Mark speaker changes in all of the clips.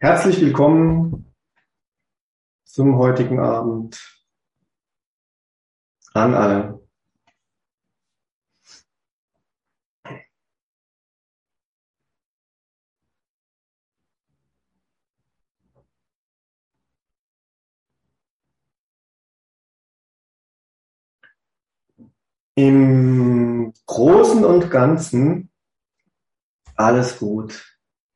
Speaker 1: Herzlich willkommen zum heutigen Abend an alle. Im Großen und Ganzen alles gut.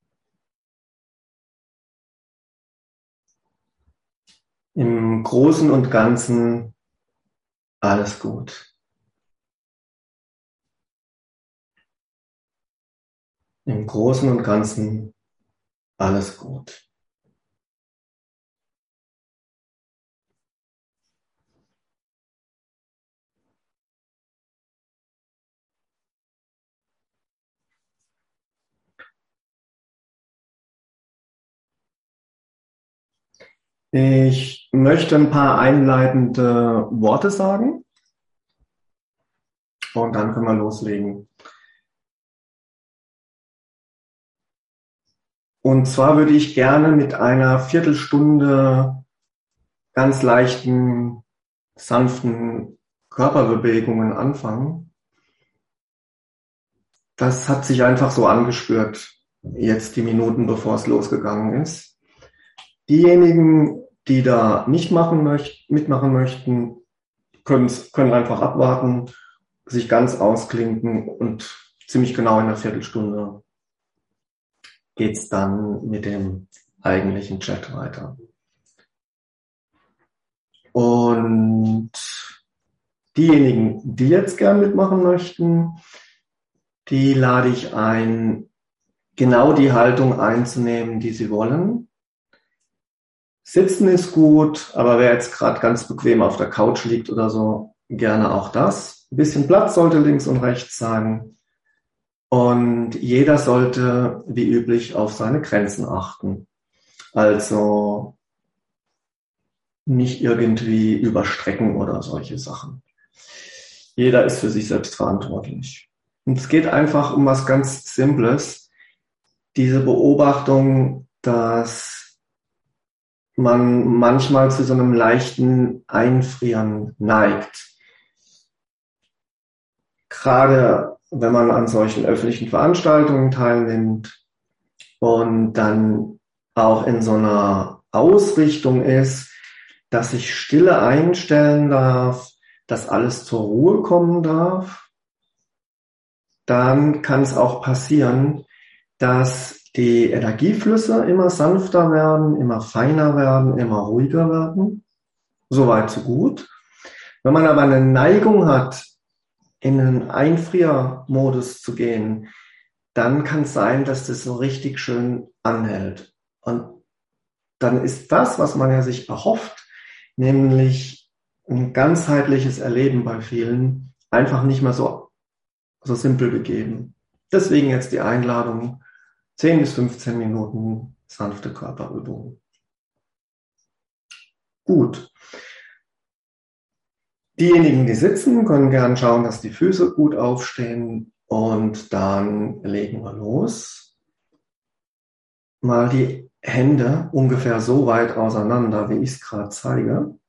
Speaker 1: Im Großen und Ganzen alles gut. Im Großen und Ganzen alles gut. Ich möchte ein paar einleitende Worte sagen und dann können wir loslegen. Und zwar würde ich gerne mit einer Viertelstunde ganz leichten, sanften Körperbewegungen anfangen. Das hat sich einfach so angespürt, jetzt die Minuten, bevor es losgegangen ist. Diejenigen, die da nicht mitmachen möchten, können einfach abwarten, sich ganz ausklinken und ziemlich genau in einer Viertelstunde geht's dann mit dem eigentlichen Chat weiter. Und diejenigen, die jetzt gern mitmachen möchten, die lade ich ein, genau die Haltung einzunehmen, die sie wollen. Sitzen ist gut, aber wer jetzt gerade ganz bequem auf der Couch liegt oder so, gerne auch das. Ein bisschen Platz sollte links und rechts sein. Und jeder sollte, wie üblich, auf seine Grenzen achten. Also nicht irgendwie überstrecken oder solche Sachen. Jeder ist für sich selbst verantwortlich. Und es geht einfach um was ganz Simples. Diese Beobachtung, dass man manchmal zu so einem leichten Einfrieren neigt. Gerade wenn man an solchen öffentlichen Veranstaltungen teilnimmt und dann auch in so einer Ausrichtung ist, dass sich Stille einstellen darf, dass alles zur Ruhe kommen darf, dann kann es auch passieren, dass die Energieflüsse immer sanfter werden, immer feiner werden, immer ruhiger werden. Soweit, so gut. Wenn man aber eine Neigung hat, in einen Einfriermodus zu gehen, dann kann es sein, dass das so richtig schön anhält. Und dann ist das, was man ja sich erhofft, nämlich ein ganzheitliches Erleben bei vielen, einfach nicht mehr so simpel gegeben. Deswegen jetzt die Einladung, 10 bis 15 Minuten sanfte Körperübung. Gut. Diejenigen, die sitzen, können gern schauen, dass die Füße gut aufstehen und dann legen wir los. Mal die Hände ungefähr so weit auseinander, wie ich es gerade zeige.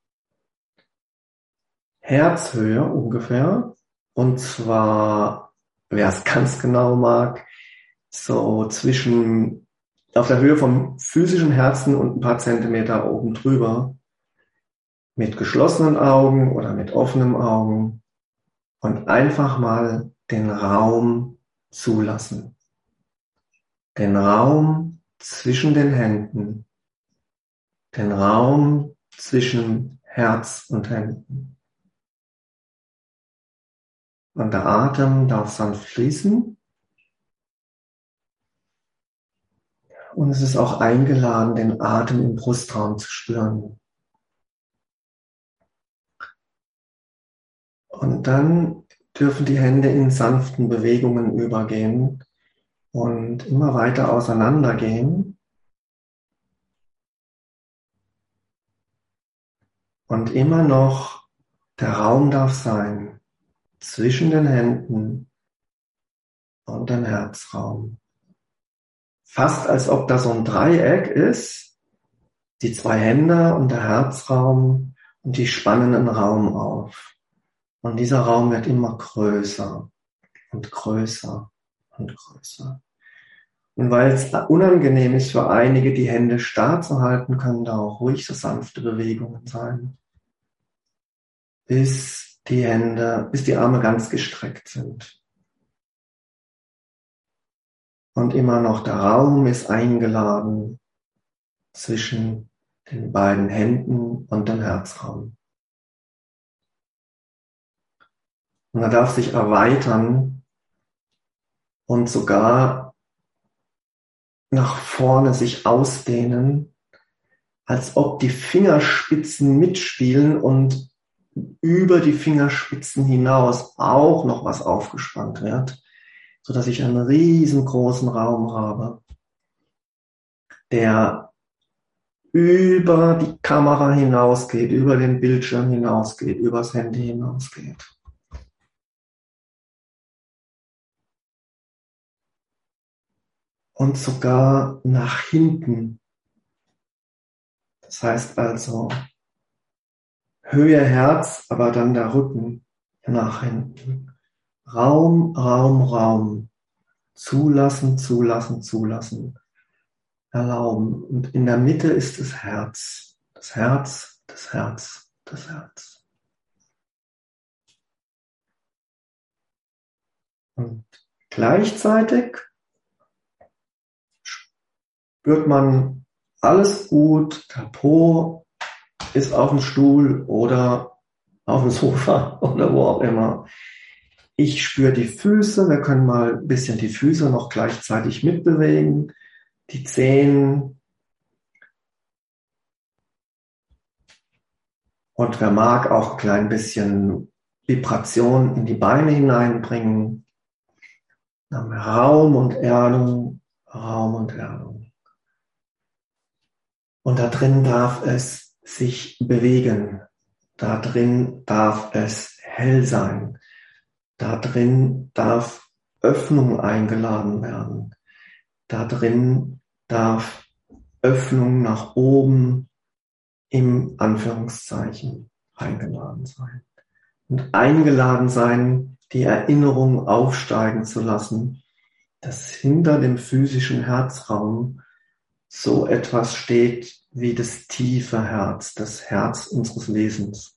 Speaker 1: Herzhöhe ungefähr. Und zwar, wer es ganz genau mag, so auf der Höhe vom physischen Herzen und ein paar Zentimeter oben drüber. Mit geschlossenen Augen oder mit offenen Augen und einfach mal den Raum zulassen. Den Raum zwischen den Händen. Den Raum zwischen Herz und Händen. Und der Atem darf sanft fließen. Und es ist auch eingeladen, den Atem im Brustraum zu spüren. Und dann dürfen die Hände in sanften Bewegungen übergehen und immer weiter auseinandergehen. Und immer noch der Raum darf sein zwischen den Händen und dem Herzraum. fast als ob da so ein Dreieck ist, die zwei Hände und der Herzraum, und die spannen einen Raum auf. Und dieser Raum wird immer größer und größer und größer. Und weil es unangenehm ist für einige, die Hände starr zu halten, können da auch ruhig so sanfte Bewegungen sein, bis die Arme ganz gestreckt sind. Und immer noch der Raum ist eingeladen zwischen den beiden Händen und dem Herzraum. Und er darf sich erweitern und sogar nach vorne sich ausdehnen, als ob die Fingerspitzen mitspielen und über die Fingerspitzen hinaus auch noch was aufgespannt wird, so dass ich einen riesengroßen Raum habe, der über die Kamera hinausgeht, über den Bildschirm hinausgeht, übers Handy hinausgeht. Und sogar nach hinten. Das heißt also Höhe Herz, aber dann der Rücken nach hinten. Raum, Raum, Raum. Zulassen, zulassen, zulassen. Erlauben. Und in der Mitte ist das Herz. Das Herz, das Herz, das Herz. Und gleichzeitig spürt man alles gut, der Po ist auf dem Stuhl oder auf dem Sofa oder wo auch immer. Ich spüre die Füße, wir können mal ein bisschen die Füße noch gleichzeitig mitbewegen, die Zehen. Und wer mag, auch ein klein bisschen Vibration in die Beine hineinbringen. Dann Raum und Erdung, Raum und Erdung. Und da drin darf es sich bewegen. Da drin darf es hell sein. Da drin darf Öffnung eingeladen werden. Da drin darf Öffnung nach oben im Anführungszeichen eingeladen sein. Und eingeladen sein, die Erinnerung aufsteigen zu lassen, dass hinter dem physischen Herzraum so etwas steht wie das tiefe Herz, das Herz unseres Wesens.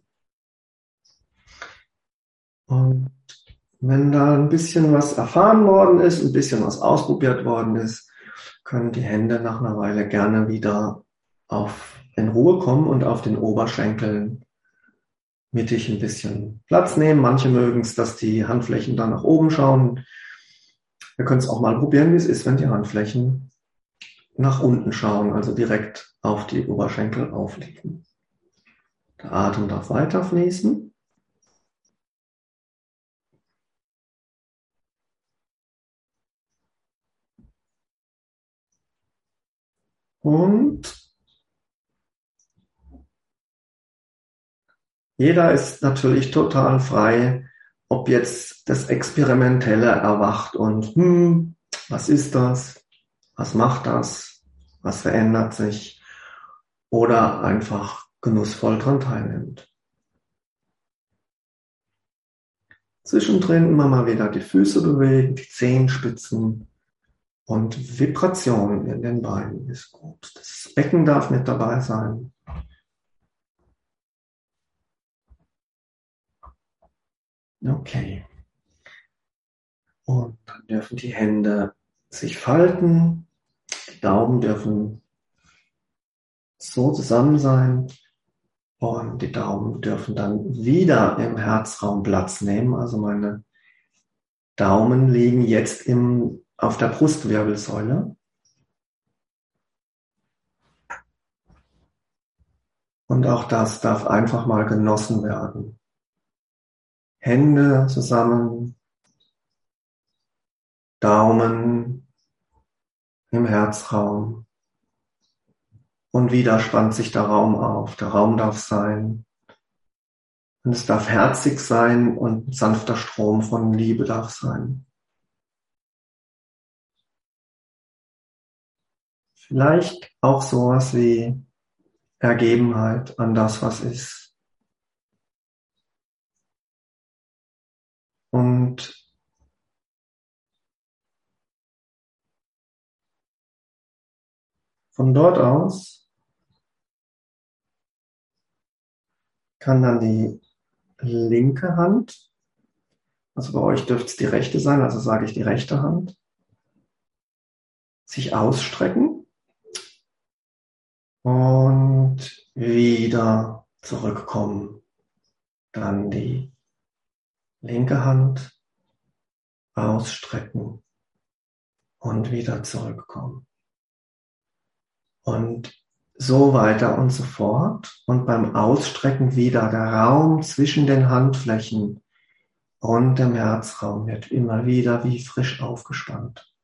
Speaker 1: Und wenn da ein bisschen was erfahren worden ist, ein bisschen was ausprobiert worden ist, können die Hände nach einer Weile gerne wieder in Ruhe kommen und auf den Oberschenkeln mittig ein bisschen Platz nehmen. Manche mögen es, dass die Handflächen dann nach oben schauen. Wir können es auch mal probieren, wie es ist, wenn die Handflächen nach unten schauen, also direkt auf die Oberschenkel aufliegen. Der Atem darf weiter fließen. Und jeder ist natürlich total frei, ob jetzt das Experimentelle erwacht und was ist das? Was macht das? Was verändert sich? Oder einfach genussvoll dran teilnimmt. Zwischendrin immer mal wieder die Füße bewegen, die Zehenspitzen und Vibration in den Beinen ist gut. Das Becken darf mit dabei sein. Okay. Und dann dürfen die Hände sich falten, die Daumen dürfen so zusammen sein und die Daumen dürfen dann wieder im Herzraum Platz nehmen. Also meine Daumen liegen jetzt auf der Brustwirbelsäule. Und auch das darf einfach mal genossen werden. Hände zusammen, Daumen im Herzraum. Und wieder spannt sich der Raum auf. Der Raum darf sein. Und es darf herzig sein und ein sanfter Strom von Liebe darf sein. Vielleicht auch sowas wie Ergebenheit an das, was ist. Und von dort aus kann dann die linke Hand, also bei euch dürfte es die rechte sein, also sage ich die rechte Hand, sich ausstrecken und wieder zurückkommen. Dann die linke Hand ausstrecken und wieder zurückkommen. Und so weiter und so fort. Und beim Ausstrecken wieder der Raum zwischen den Handflächen und dem Herzraum wird immer wieder wie frisch aufgespannt.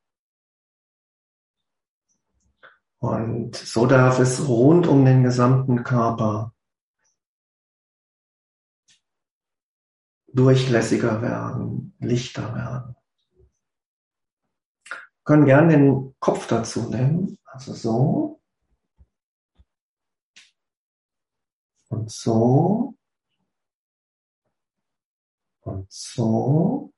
Speaker 1: Und so darf es rund um den gesamten Körper durchlässiger werden, lichter werden. Wir können gerne den Kopf dazu nehmen, also so und so und so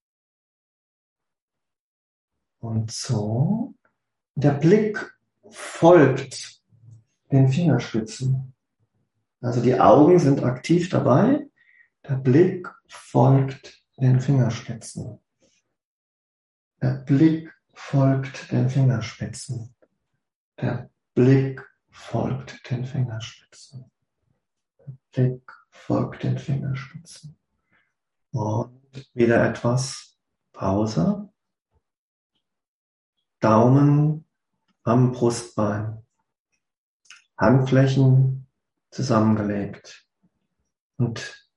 Speaker 1: und so. Der Blick folgt den Fingerspitzen. Also die Augen sind aktiv dabei. Der Blick folgt den Fingerspitzen. Der Blick folgt den Fingerspitzen. Der Blick folgt den Fingerspitzen. Der Blick folgt den Fingerspitzen. Und wieder etwas Pause. Daumen am Brustbein. Handflächen zusammengelegt. Und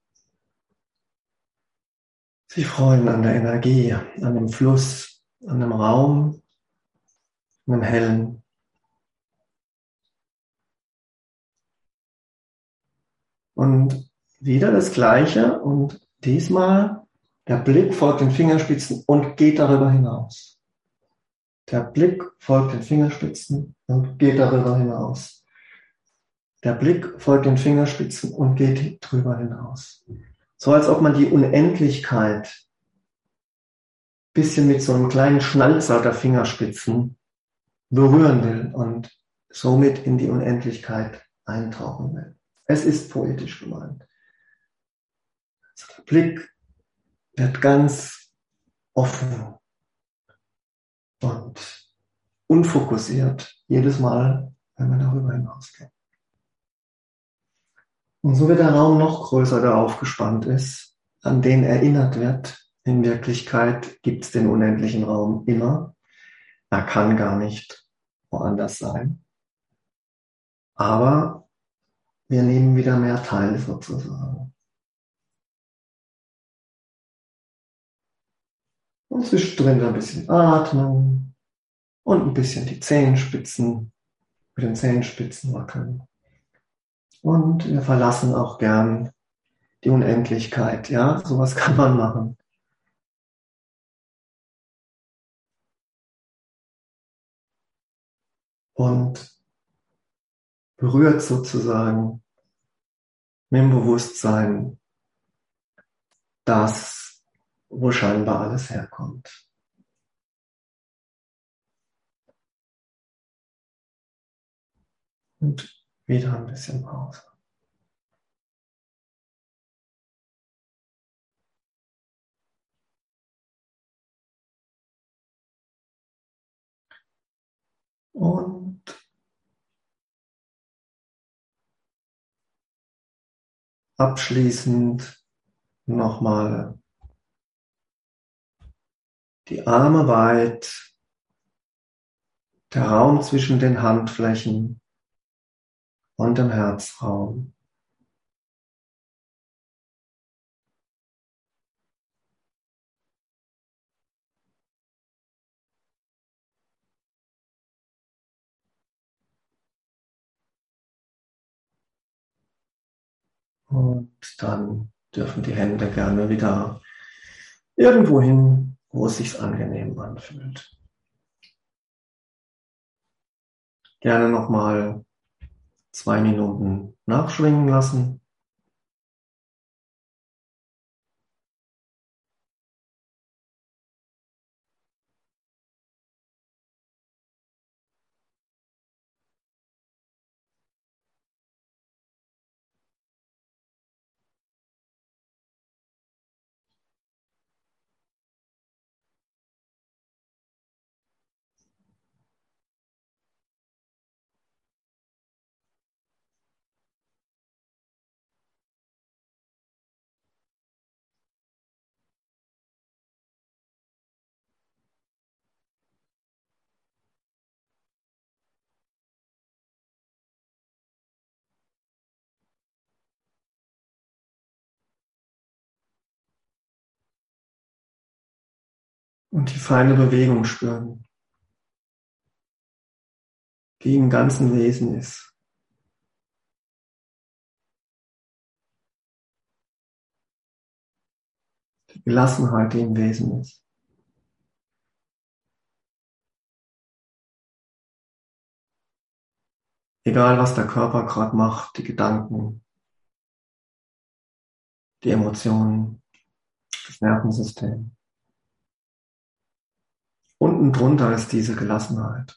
Speaker 1: sich freuen an der Energie, an dem Fluss, an dem Raum, an dem Hellen. Und wieder das Gleiche und diesmal der Blick folgt den Fingerspitzen und geht darüber hinaus. Der Blick folgt den Fingerspitzen und geht darüber hinaus. Der Blick folgt den Fingerspitzen und geht drüber hinaus. So als ob man die Unendlichkeit bisschen mit so einem kleinen Schnalzer der Fingerspitzen berühren will und somit in die Unendlichkeit eintauchen will. Es ist poetisch gemeint. Also der Blick wird ganz offen und unfokussiert jedes Mal, wenn wir darüber hinausgehen. Und so wird der Raum noch größer, der aufgespannt ist, an den erinnert wird. In Wirklichkeit gibt es den unendlichen Raum immer. Er kann gar nicht woanders sein. Aber wir nehmen wieder mehr teil sozusagen. Und zwischendrin ein bisschen atmen und ein bisschen die Zehenspitzen, mit den Zehenspitzen wackeln. Und wir verlassen auch gern die Unendlichkeit. Ja, sowas kann man machen. Und berührt sozusagen mit dem Bewusstsein das, wo scheinbar alles herkommt. Und wieder ein bisschen Pause. Und abschließend nochmal die Arme weit, der Raum zwischen den Handflächen und dem Herzraum. Und dann dürfen die Hände gerne wieder irgendwo hin, wo es sich angenehm anfühlt. Gerne nochmal 2 Minuten nachschwingen lassen. Und die feine Bewegung spüren, die im ganzen Wesen ist. Die Gelassenheit, die im Wesen ist. Egal, was der Körper gerade macht, die Gedanken, die Emotionen, das Nervensystem. Unten drunter ist diese Gelassenheit.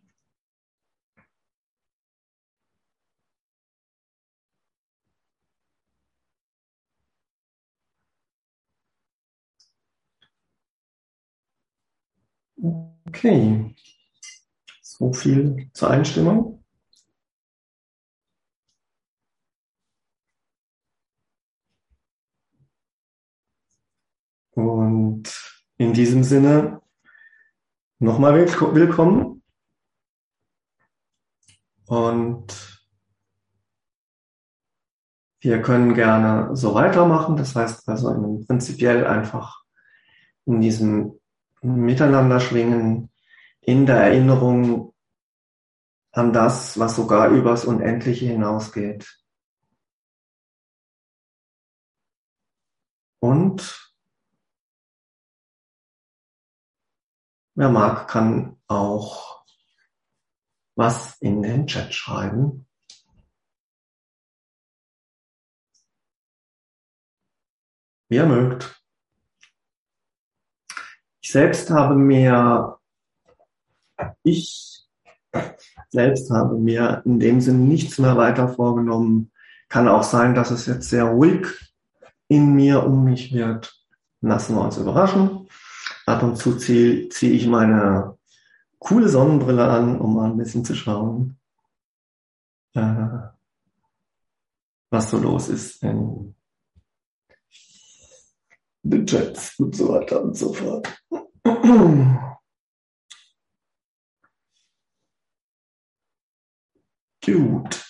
Speaker 1: Okay, so viel zur Einstimmung. Und in diesem Sinne nochmal willkommen. Und wir können gerne so weitermachen. Das heißt also prinzipiell einfach in diesem Miteinander schwingen, in der Erinnerung an das, was sogar übers Unendliche hinausgeht. Und wer mag, kann auch was in den Chat schreiben. Wie ihr mögt. Ich selbst habe mir in dem Sinne nichts mehr weiter vorgenommen. Kann auch sein, dass es jetzt sehr ruhig in mir um mich wird. Lassen wir uns überraschen. Ab und zu ziehe ich meine coole Sonnenbrille an, um mal ein bisschen zu schauen, was so los ist in den Chats und so weiter und so fort. Gut.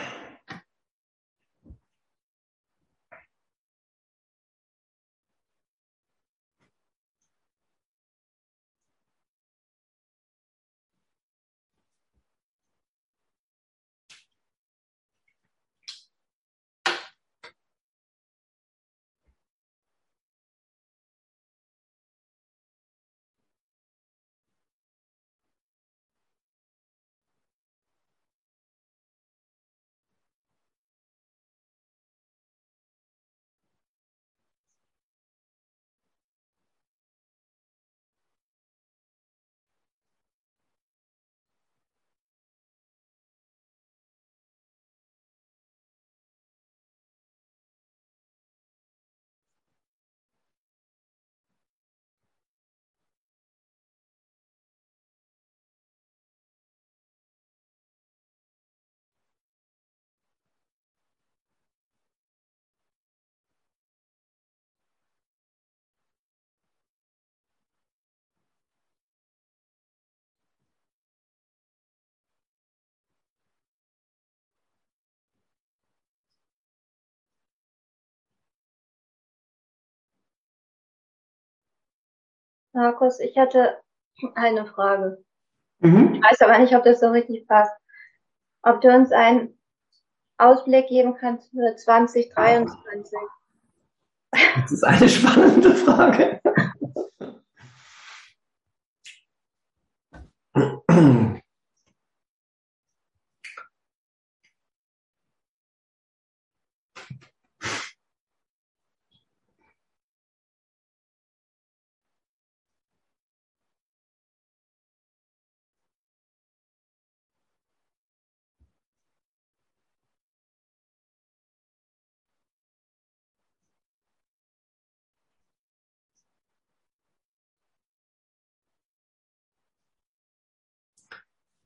Speaker 2: Markus, ich hatte eine Frage.
Speaker 1: Mhm.
Speaker 2: Ich weiß aber nicht, ob das so richtig passt. Ob du uns einen Ausblick geben kannst für 2023?
Speaker 1: Das ist eine spannende Frage.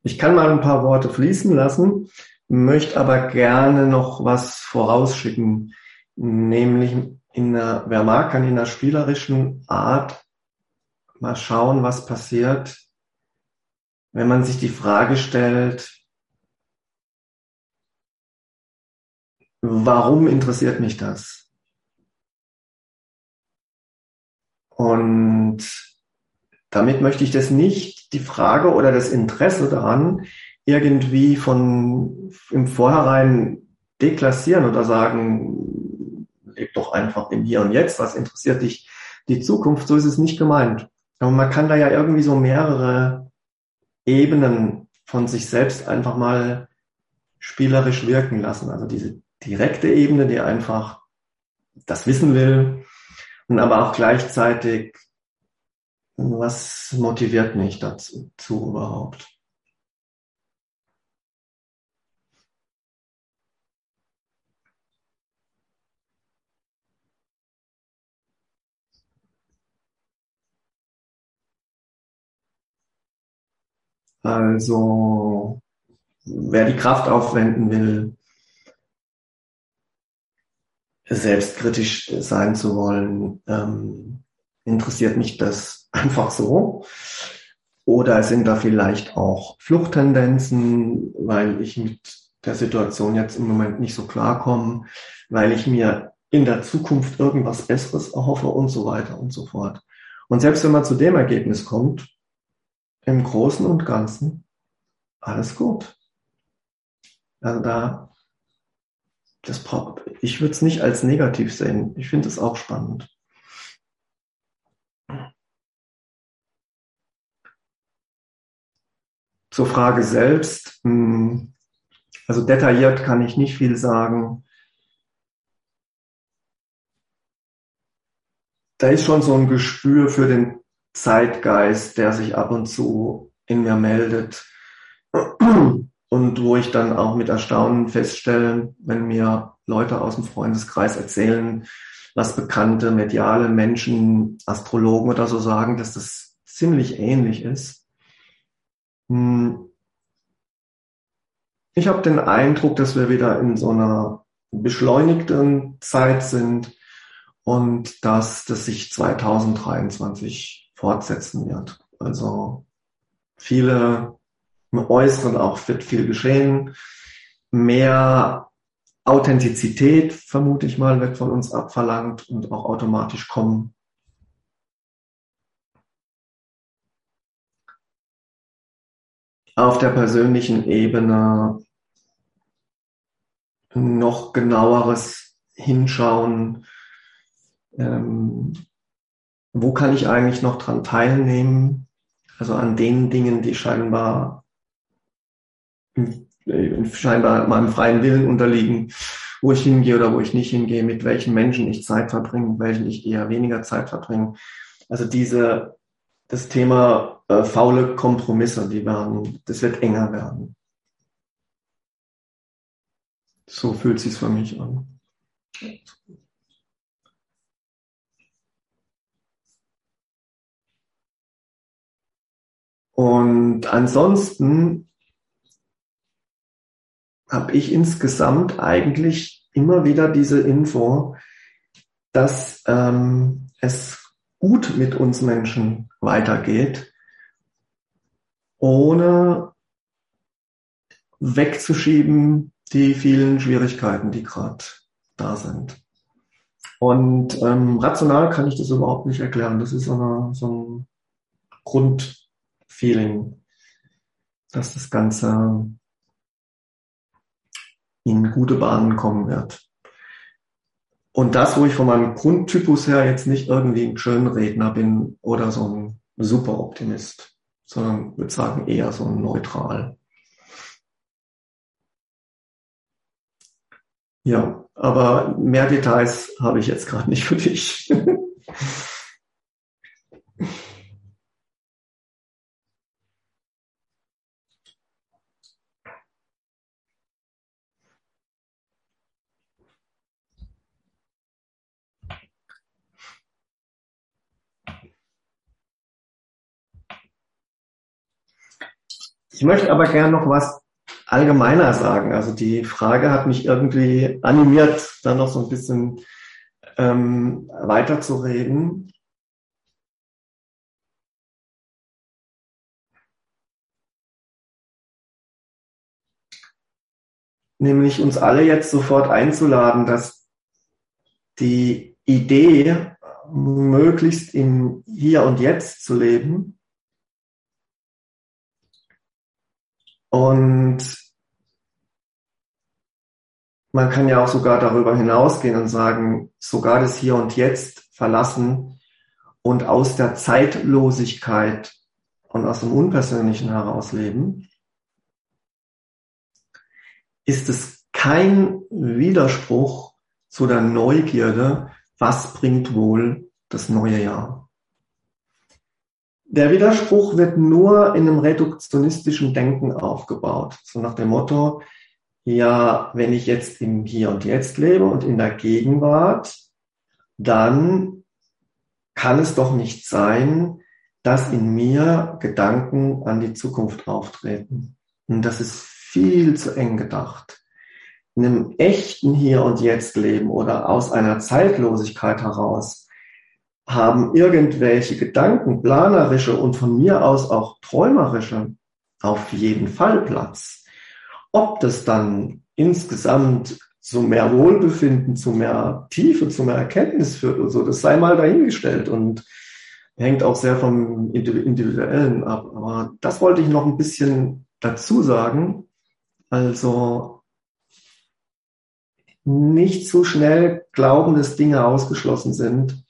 Speaker 1: Ich kann mal ein paar Worte fließen lassen, möchte aber gerne noch was vorausschicken, nämlich wer mag, kann in einer spielerischen Art mal schauen, was passiert, wenn man sich die Frage stellt, warum interessiert mich das? Und damit möchte ich das nicht, die Frage oder das Interesse daran, irgendwie im Vorhinein deklassieren oder sagen, leb doch einfach im Hier und Jetzt, was interessiert dich die Zukunft? So ist es nicht gemeint. Aber man kann da ja irgendwie so mehrere Ebenen von sich selbst einfach mal spielerisch wirken lassen. Also diese direkte Ebene, die einfach das wissen will und aber auch gleichzeitig, was motiviert mich dazu überhaupt? Also, wer die Kraft aufwenden will, selbstkritisch sein zu wollen, interessiert mich das einfach so? Oder sind da vielleicht auch Fluchttendenzen, weil ich mit der Situation jetzt im Moment nicht so klarkomme, weil ich mir in der Zukunft irgendwas Besseres erhoffe und so weiter und so fort. Und selbst wenn man zu dem Ergebnis kommt, im Großen und Ganzen, alles gut. Also ich würde es nicht als negativ sehen. Ich finde es auch spannend. Zur Frage selbst, also detailliert kann ich nicht viel sagen. Da ist schon so ein Gespür für den Zeitgeist, der sich ab und zu in mir meldet und wo ich dann auch mit Erstaunen feststelle, wenn mir Leute aus dem Freundeskreis erzählen, was bekannte mediale Menschen, Astrologen oder so sagen, dass das ziemlich ähnlich ist. Ich habe den Eindruck, dass wir wieder in so einer beschleunigten Zeit sind und dass das sich 2023 fortsetzen wird. Also viele im Äußeren auch wird viel geschehen. Mehr Authentizität, vermute ich mal, wird von uns abverlangt und auch automatisch kommen. Auf der persönlichen Ebene noch genaueres Hinschauen. Wo kann ich eigentlich noch dran teilnehmen? Also an den Dingen, die scheinbar meinem freien Willen unterliegen, wo ich hingehe oder wo ich nicht hingehe, mit welchen Menschen ich Zeit verbringe, mit welchen ich eher weniger Zeit verbringe. Also das Thema faule Kompromisse, das wird enger werden. So fühlt sich's für mich an. Und ansonsten habe ich insgesamt eigentlich immer wieder diese Info, dass es gut mit uns Menschen weitergeht, ohne wegzuschieben die vielen Schwierigkeiten, die gerade da sind. Und rational kann ich das überhaupt nicht erklären. Das ist so ein Grundfeeling, dass das Ganze in gute Bahnen kommen wird. Und das, wo ich von meinem Grundtypus her jetzt nicht irgendwie ein Schönredner bin oder so ein Superoptimist, sondern würde sagen eher so ein neutral. Ja, aber mehr Details habe ich jetzt gerade nicht für dich. Ich möchte aber gern noch was allgemeiner sagen. Also die Frage hat mich irgendwie animiert, da noch so ein bisschen weiterzureden. Nämlich uns alle jetzt sofort einzuladen, dass die Idee, möglichst im Hier und Jetzt zu leben und man kann ja auch sogar darüber hinausgehen und sagen, sogar das Hier und Jetzt verlassen und aus der Zeitlosigkeit und aus dem Unpersönlichen herausleben, ist es kein Widerspruch zu der Neugierde, was bringt wohl das neue Jahr. Der Widerspruch wird nur in einem reduktionistischen Denken aufgebaut, so nach dem Motto, ja, wenn ich jetzt im Hier und Jetzt lebe und in der Gegenwart, dann kann es doch nicht sein, dass in mir Gedanken an die Zukunft auftreten. Und das ist viel zu eng gedacht. In einem echten Hier und Jetzt leben oder aus einer Zeitlosigkeit heraus haben irgendwelche Gedanken, planerische und von mir aus auch träumerische, auf jeden Fall Platz. Ob das dann insgesamt zu mehr Wohlbefinden, zu mehr Tiefe, zu mehr Erkenntnis führt oder so, das sei mal dahingestellt und hängt auch sehr vom Individuellen ab. Aber das wollte ich noch ein bisschen dazu sagen. Also nicht so schnell glauben, dass Dinge ausgeschlossen sind,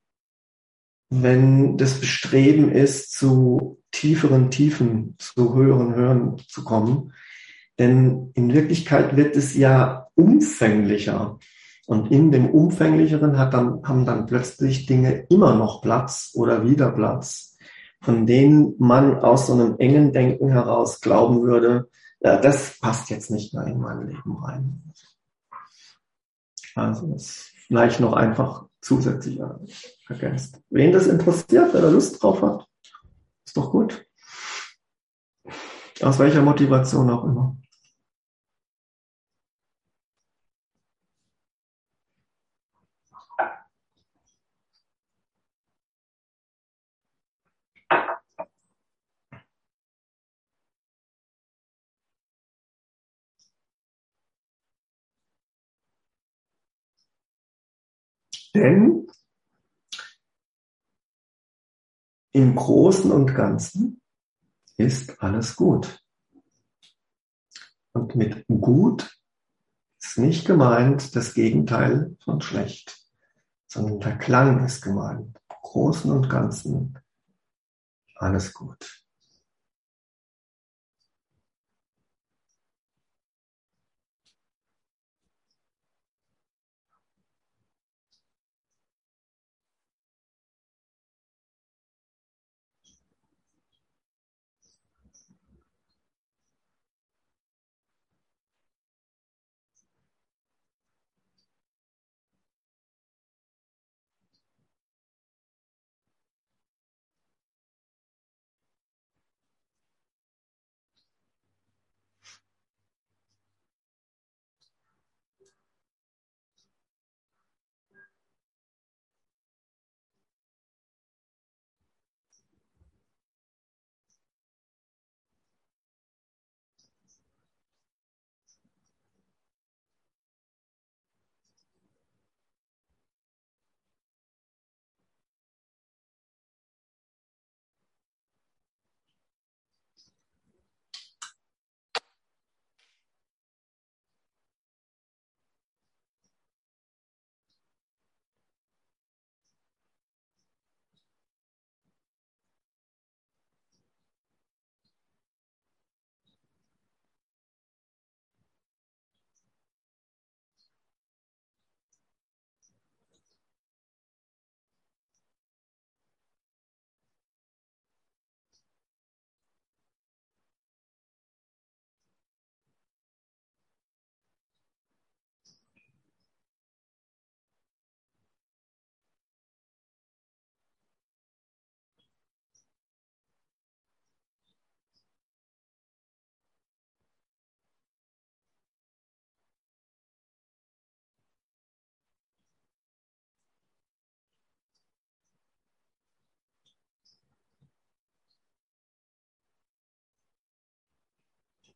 Speaker 1: wenn das Bestreben ist, zu tieferen Tiefen, zu höheren Höhen zu kommen. Denn in Wirklichkeit wird es ja umfänglicher. Und in dem Umfänglicheren haben dann plötzlich Dinge immer noch Platz oder wieder Platz, von denen man aus so einem engen Denken heraus glauben würde, ja, das passt jetzt nicht mehr in mein Leben rein. Also das vielleicht noch einfach zusätzlich ergänzt. Wen das interessiert, wer da Lust drauf hat, ist doch gut. Aus welcher Motivation auch immer. Denn im Großen und Ganzen ist alles gut. Und mit gut ist nicht gemeint das Gegenteil von schlecht, sondern der Klang ist gemeint. Im Großen und Ganzen alles gut.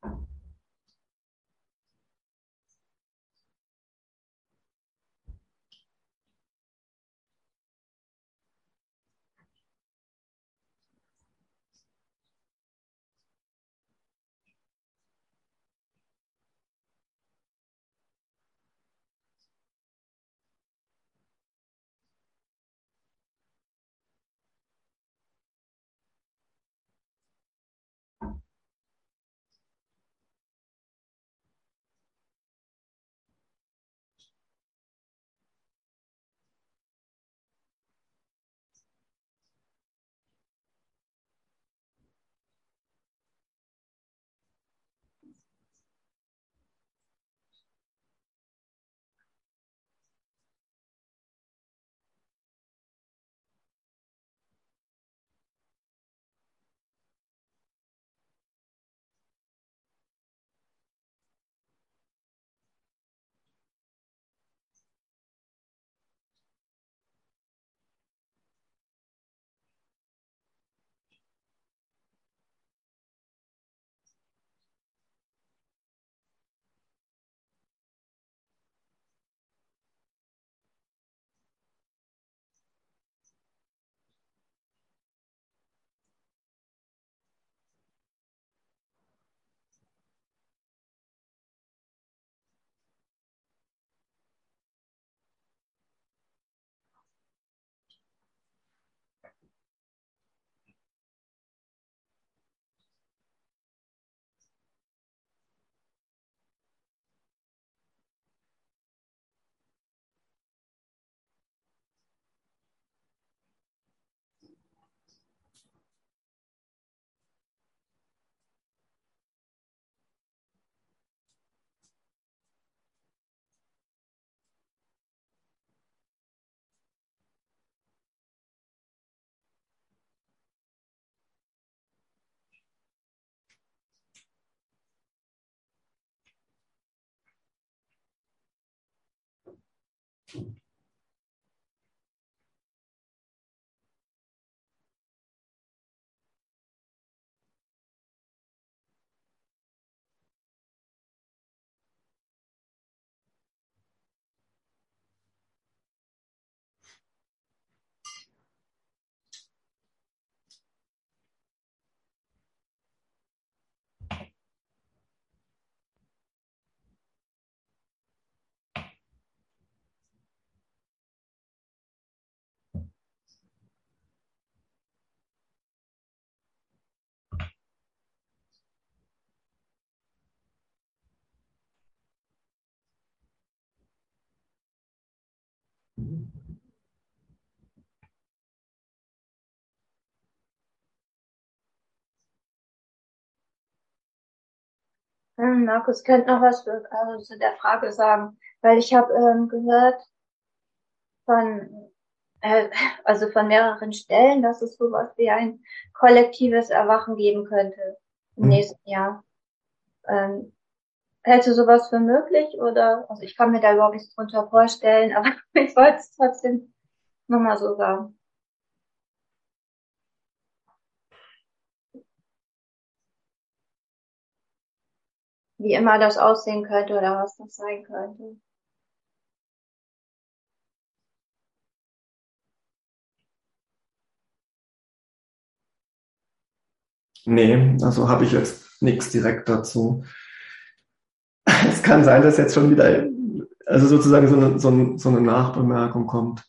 Speaker 2: Markus könnte noch was also zu der Frage sagen, weil ich habe gehört von also von mehreren Stellen, dass es sowas wie ein kollektives Erwachen geben könnte im nächsten Jahr. Hältst du sowas für möglich oder? Also ich kann mir da überhaupt nichts drunter vorstellen, aber ich wollte es trotzdem nochmal so sagen. Wie immer das aussehen könnte oder was das sein könnte.
Speaker 1: Nee, also habe ich jetzt nichts direkt dazu. Es kann sein, dass jetzt schon wieder, also sozusagen so eine Nachbemerkung kommt.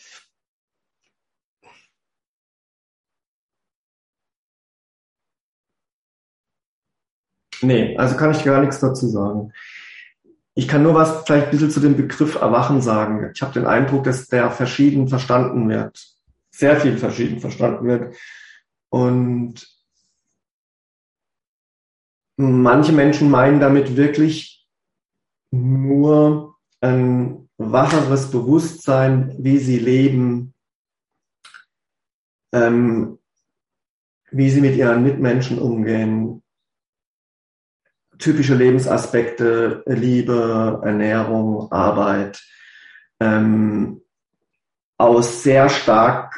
Speaker 1: Nee, also kann ich gar nichts dazu sagen. Ich kann nur was vielleicht ein bisschen zu dem Begriff Erwachen sagen. Ich habe den Eindruck, dass der verschieden verstanden wird. Sehr viel verschieden verstanden wird. Und manche Menschen meinen damit wirklich nur ein wacheres Bewusstsein, wie sie leben, wie sie mit ihren Mitmenschen umgehen, typische Lebensaspekte, Liebe, Ernährung, Arbeit, aus sehr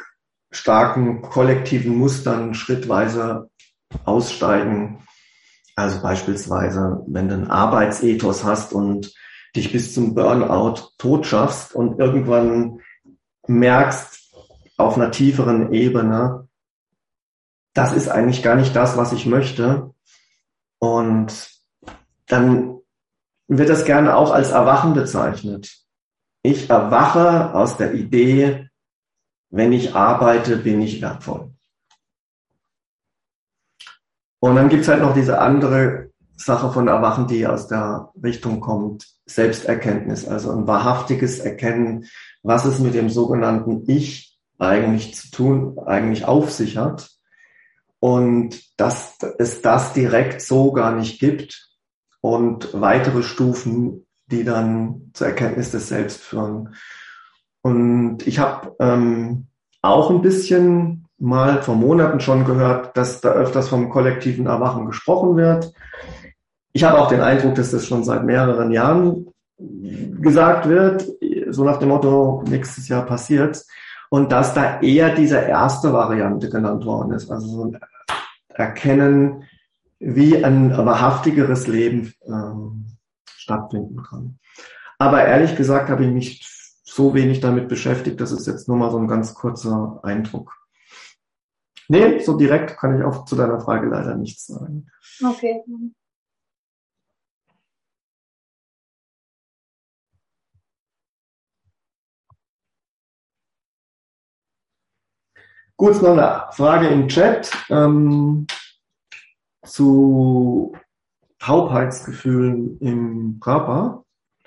Speaker 1: starken kollektiven Mustern schrittweise aussteigen Also beispielsweise, wenn du einen Arbeitsethos hast und dich bis zum Burnout tot schaffst und irgendwann merkst auf einer tieferen Ebene, das ist eigentlich gar nicht das, was ich möchte. Und dann wird das gerne auch als Erwachen bezeichnet. Ich erwache aus der Idee, wenn ich arbeite, bin ich wertvoll. Und dann gibt's halt noch diese andere Sache von Erwachen, die aus der Richtung kommt, Selbsterkenntnis, also ein wahrhaftiges Erkennen, was es mit dem sogenannten Ich eigentlich zu tun, eigentlich auf sich hat und dass es das direkt so gar nicht gibt und weitere Stufen, die dann zur Erkenntnis des Selbst führen. Und ich habe auch ein bisschen mal vor Monaten schon gehört, dass da öfters vom kollektiven Erwachen gesprochen wird. Ich habe auch den Eindruck, dass das schon seit mehreren Jahren gesagt wird, so nach dem Motto, nächstes Jahr passiert's. Und dass da eher diese erste Variante genannt worden ist, also so ein Erkennen, wie ein wahrhaftigeres Leben stattfinden kann. Aber ehrlich gesagt habe ich mich so wenig damit beschäftigt, das ist jetzt nur mal so ein ganz kurzer Eindruck. Nee, so direkt kann ich auch zu deiner Frage leider nichts sagen.
Speaker 2: Okay.
Speaker 1: Kurz noch eine Frage im Chat zu Taubheitsgefühlen im Körper.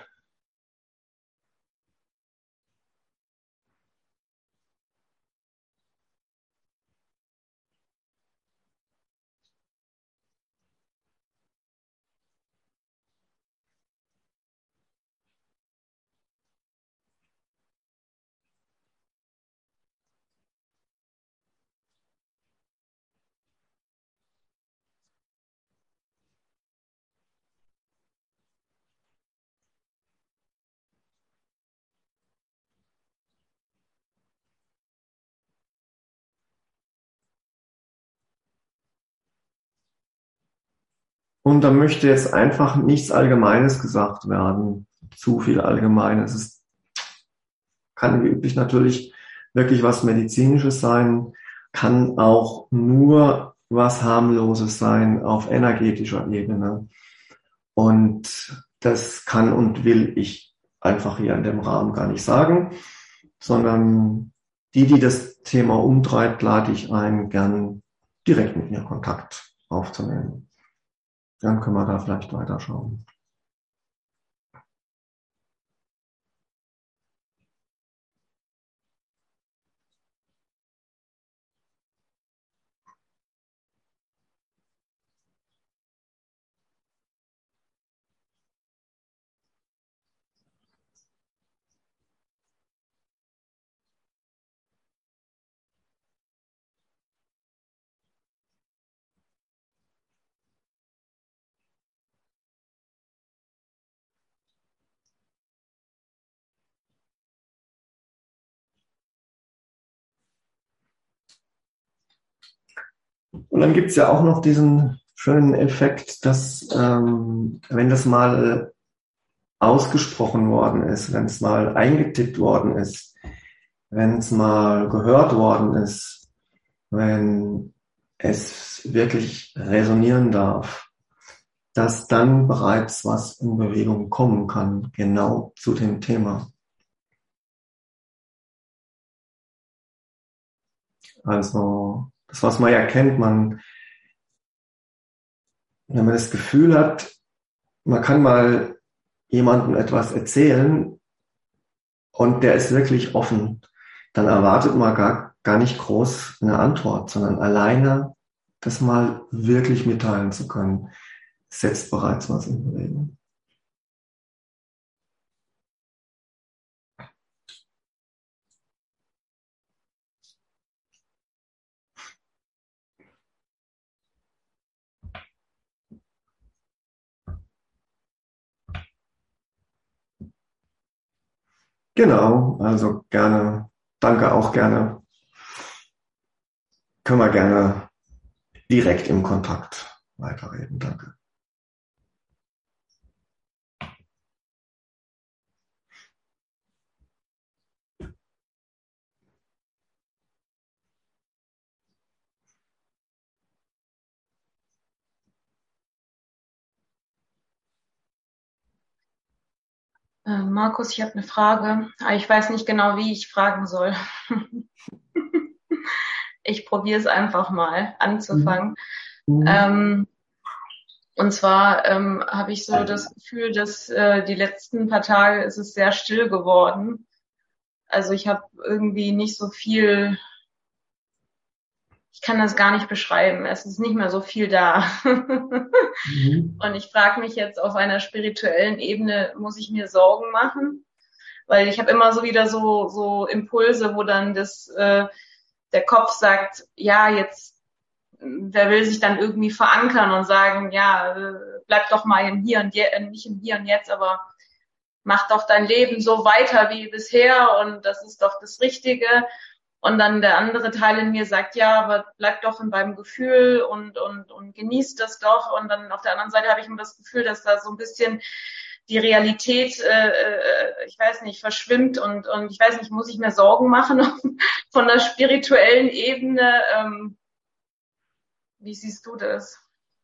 Speaker 1: Und da möchte jetzt einfach nichts Allgemeines gesagt werden. Zu viel Allgemeines. Es kann wie üblich natürlich wirklich was Medizinisches sein, kann auch nur was Harmloses sein auf energetischer Ebene. Und das kann und will ich einfach hier in dem Rahmen gar nicht sagen, sondern die das Thema umtreibt, lade ich ein, gern direkt mit mir Kontakt aufzunehmen. Dann können wir da vielleicht weiterschauen. Und dann gibt's ja auch noch diesen schönen Effekt, dass wenn das mal ausgesprochen worden ist, wenn es mal eingetippt worden ist, wenn es mal gehört worden ist, wenn es wirklich resonieren darf, dass dann bereits was in Bewegung kommen kann, genau zu dem Thema. Also das, was man ja kennt, wenn man das Gefühl hat, man kann mal jemandem etwas erzählen und der ist wirklich offen, dann erwartet man gar nicht groß eine Antwort, sondern alleine das mal wirklich mitteilen zu können, setzt bereits was in Bewegung. Genau, also gerne, danke auch gerne, können wir gerne direkt im Kontakt weiterreden. Danke.
Speaker 3: Markus, ich habe eine Frage, aber ich weiß nicht genau, wie ich fragen soll. Ich probiere es einfach mal anzufangen. Und zwar habe ich so das Gefühl, dass die letzten paar Tage ist es sehr still geworden. Also ich habe irgendwie nicht so viel, ich kann das gar nicht beschreiben. Es ist nicht mehr so viel da. Und ich frage mich jetzt, auf einer spirituellen Ebene, muss ich mir Sorgen machen? Weil ich habe immer so wieder so Impulse, wo dann der Kopf sagt, ja, jetzt, wer will sich dann irgendwie verankern und sagen, ja, bleib doch mal im Hier und Jetzt, nicht im Hier und Jetzt, aber mach doch dein Leben so weiter wie bisher und das ist doch das Richtige. Und dann der andere Teil in mir sagt, ja, aber bleib doch in deinem Gefühl und genieß das doch. Und dann auf der anderen Seite habe ich immer das Gefühl, dass da so ein bisschen die Realität, ich weiß nicht, verschwimmt und ich weiß nicht, muss ich mir Sorgen machen von der spirituellen Ebene? Wie siehst du das?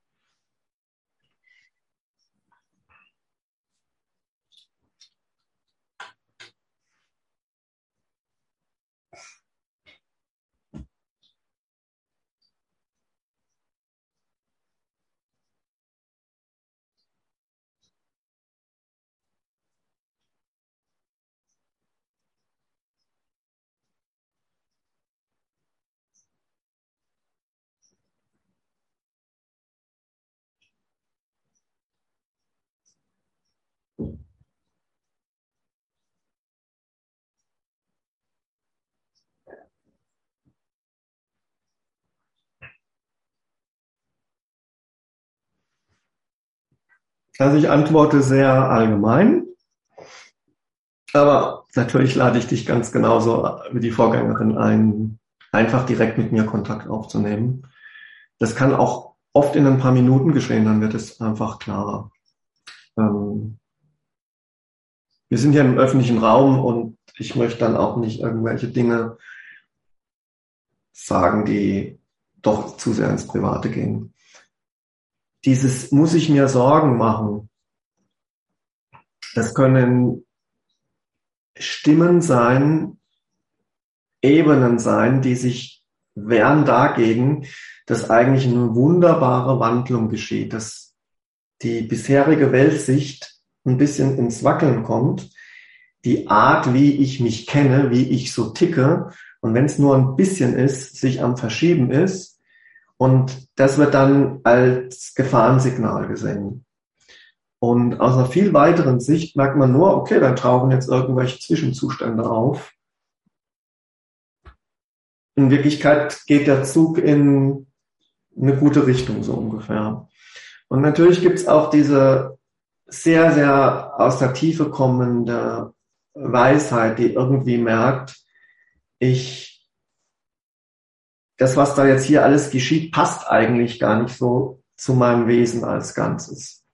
Speaker 1: Also ich antworte sehr allgemein, aber natürlich lade ich dich ganz genauso wie die Vorgängerin ein, einfach direkt mit mir Kontakt aufzunehmen. Das kann auch oft in ein paar Minuten geschehen, dann wird es einfach klarer. Wir sind hier im öffentlichen Raum und ich möchte dann auch nicht irgendwelche Dinge sagen, die doch zu sehr ins Private gehen. Dieses muss ich mir Sorgen machen. Das können Stimmen sein, Ebenen sein, die sich wehren dagegen, dass eigentlich eine wunderbare Wandlung geschieht, dass die bisherige Weltsicht ein bisschen ins Wackeln kommt, die Art, wie ich mich kenne, wie ich so ticke, und wenn es nur ein bisschen ist, sich am Verschieben ist, und das wird dann als Gefahrensignal gesehen. Und aus einer viel weiteren Sicht merkt man nur, okay, da tauchen jetzt irgendwelche Zwischenzustände auf. In Wirklichkeit geht der Zug in eine gute Richtung, so ungefähr. Und natürlich gibt's auch diese sehr, sehr aus der Tiefe kommende Weisheit, die irgendwie merkt, das, was da jetzt hier alles geschieht, passt eigentlich gar nicht so zu meinem Wesen als Ganzes.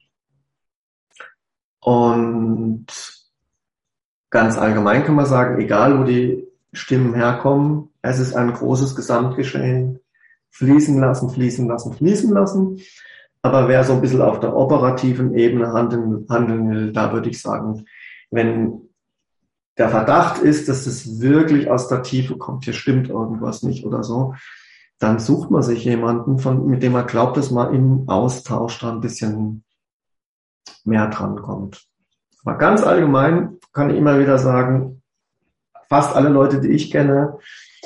Speaker 1: Und ganz allgemein kann man sagen, egal wo die Stimmen herkommen, es ist ein großes Gesamtgeschehen. Fließen lassen, fließen lassen, fließen lassen. Aber wer so ein bisschen auf der operativen Ebene handeln will, da würde ich sagen, wenn der Verdacht ist, dass es wirklich aus der Tiefe kommt, hier stimmt irgendwas nicht oder so, dann sucht man sich jemanden, mit dem man glaubt, dass man im Austausch da ein bisschen mehr dran kommt. Aber ganz allgemein kann ich immer wieder sagen, fast alle Leute, die ich kenne,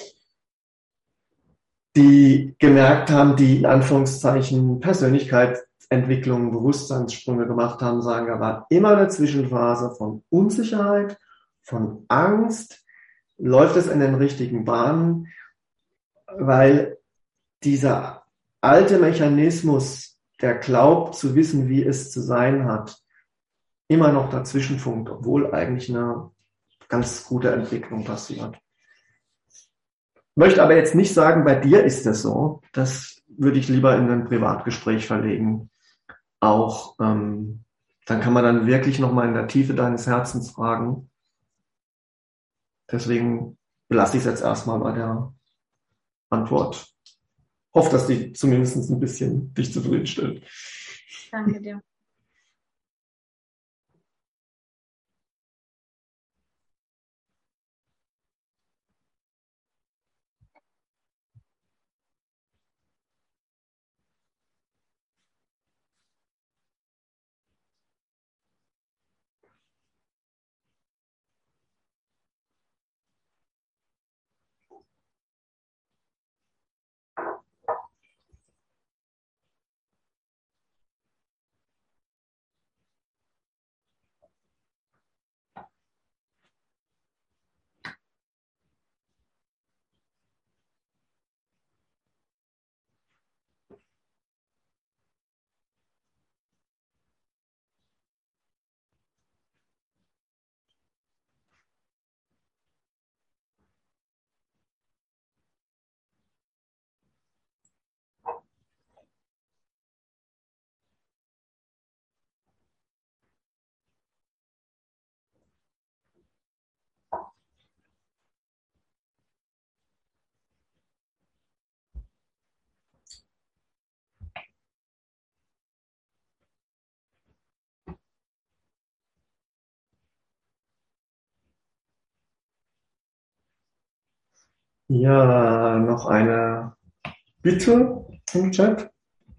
Speaker 1: die gemerkt haben, die in Anführungszeichen Persönlichkeitsentwicklung, Bewusstseinssprünge gemacht haben, sagen, da war immer eine Zwischenphase von Unsicherheit, von Angst, läuft es in den richtigen Bahnen, weil dieser alte Mechanismus, der glaubt zu wissen, wie es zu sein hat, immer noch dazwischen funkt, obwohl eigentlich eine ganz gute Entwicklung passiert. Ich möchte aber jetzt nicht sagen, bei dir ist das so. Das würde ich lieber in ein Privatgespräch verlegen. Auch dann kann man dann wirklich nochmal in der Tiefe deines Herzens fragen. Deswegen belasse ich es jetzt erstmal bei der Antwort. Hoffe, dass die zumindest ein bisschen dich zufriedenstellt.
Speaker 3: Danke dir.
Speaker 1: Ja, noch eine Bitte im Chat.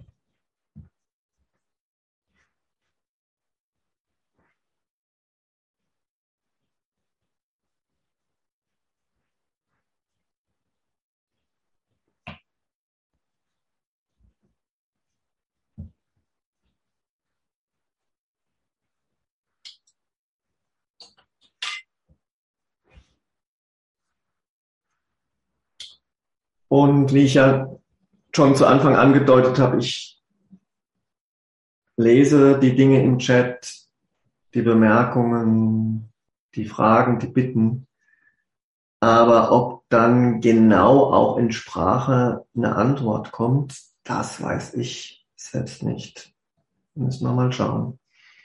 Speaker 1: Und wie ich ja schon zu Anfang angedeutet habe, ich lese die Dinge im Chat, die Bemerkungen, die Fragen, die Bitten. Aber ob dann genau auch in Sprache eine Antwort kommt, das weiß ich selbst nicht. Müssen wir mal schauen.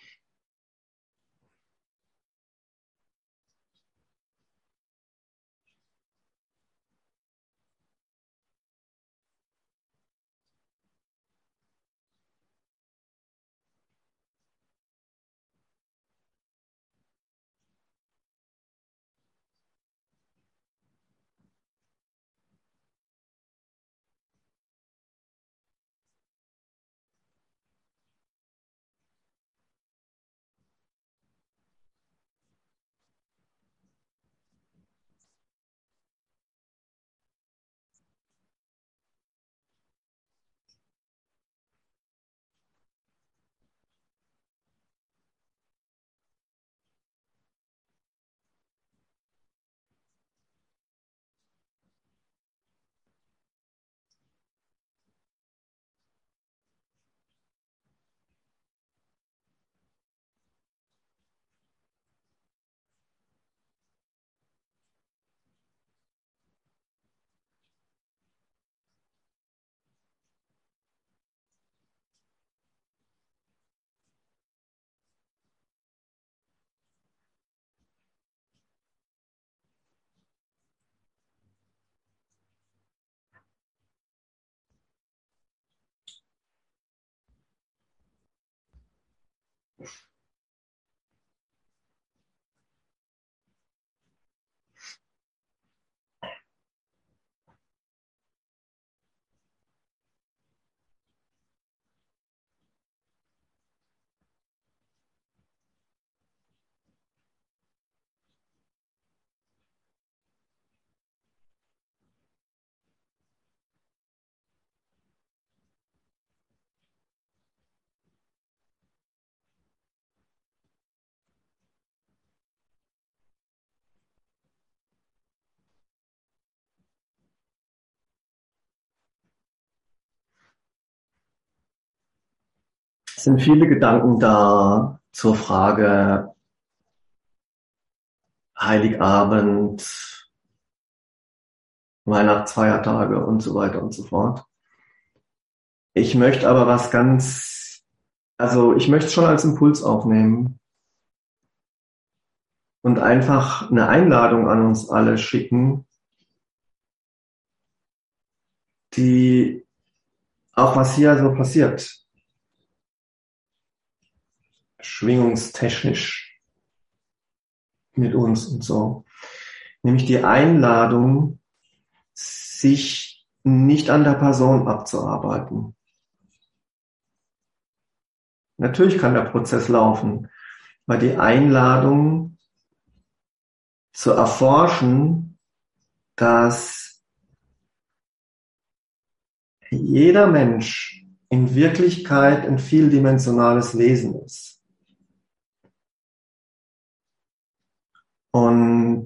Speaker 1: Es sind viele Gedanken da zur Frage Heiligabend, Weihnachtsfeiertage und so weiter und so fort. Ich möchte aber ich möchte es schon als Impuls aufnehmen und einfach eine Einladung an uns alle schicken, die auch was hier so passiert, schwingungstechnisch mit uns und so. Nämlich die Einladung, sich nicht an der Person abzuarbeiten. Natürlich kann der Prozess laufen, aber die Einladung zu erforschen, dass jeder Mensch in Wirklichkeit ein vieldimensionales Wesen ist. Und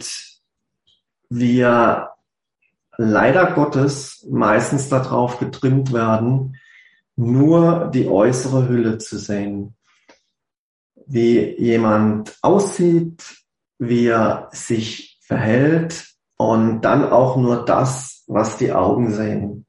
Speaker 1: wir leider Gottes meistens darauf getrimmt werden, nur die äußere Hülle zu sehen. Wie jemand aussieht, wie er sich verhält und dann auch nur das, was die Augen sehen.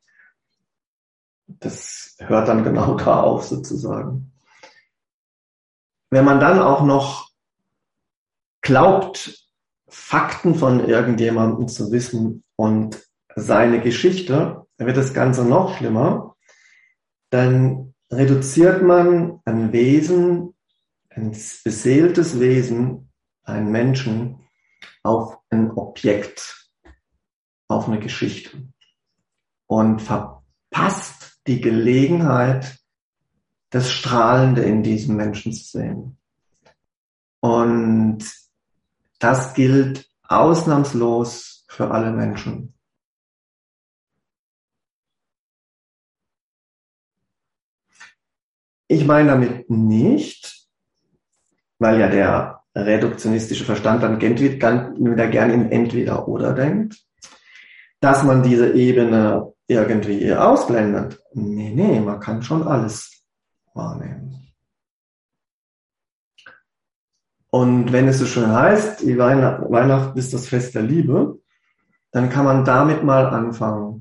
Speaker 1: Das hört dann genau da auf sozusagen. Wenn man dann auch noch glaubt, Fakten von irgendjemandem zu wissen und seine Geschichte, dann wird das Ganze noch schlimmer. Dann reduziert man ein Wesen, ein beseeltes Wesen, einen Menschen, auf ein Objekt, auf eine Geschichte und verpasst die Gelegenheit, das Strahlende in diesem Menschen zu sehen. Und das gilt ausnahmslos für alle Menschen. Ich meine damit nicht, weil ja der reduktionistische Verstand dann wieder gern in Entweder-Oder denkt, dass man diese Ebene irgendwie ausblendet. Nee, man kann schon alles wahrnehmen. Und wenn es so schön heißt, die Weihnachten ist das Fest der Liebe, dann kann man damit mal anfangen.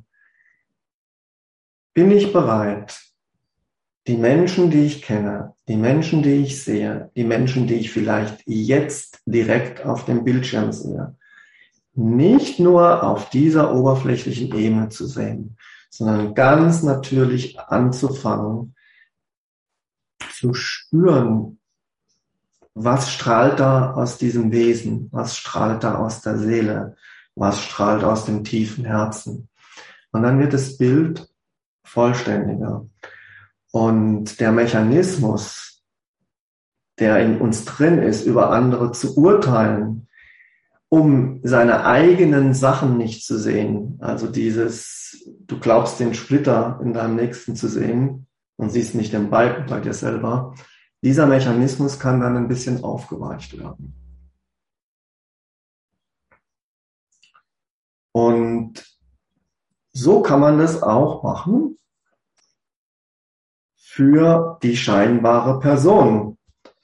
Speaker 1: Bin ich bereit, die Menschen, die ich kenne, die Menschen, die ich sehe, die Menschen, die ich vielleicht jetzt direkt auf dem Bildschirm sehe, nicht nur auf dieser oberflächlichen Ebene zu sehen, sondern ganz natürlich anzufangen, zu spüren, was strahlt da aus diesem Wesen, was strahlt da aus der Seele, was strahlt aus dem tiefen Herzen. Und dann wird das Bild vollständiger. Und der Mechanismus, der in uns drin ist, über andere zu urteilen, um seine eigenen Sachen nicht zu sehen, also du glaubst den Splitter in deinem Nächsten zu sehen und siehst nicht den Balken bei dir selber, dieser Mechanismus kann dann ein bisschen aufgeweicht werden. Und so kann man das auch machen für die scheinbare Person,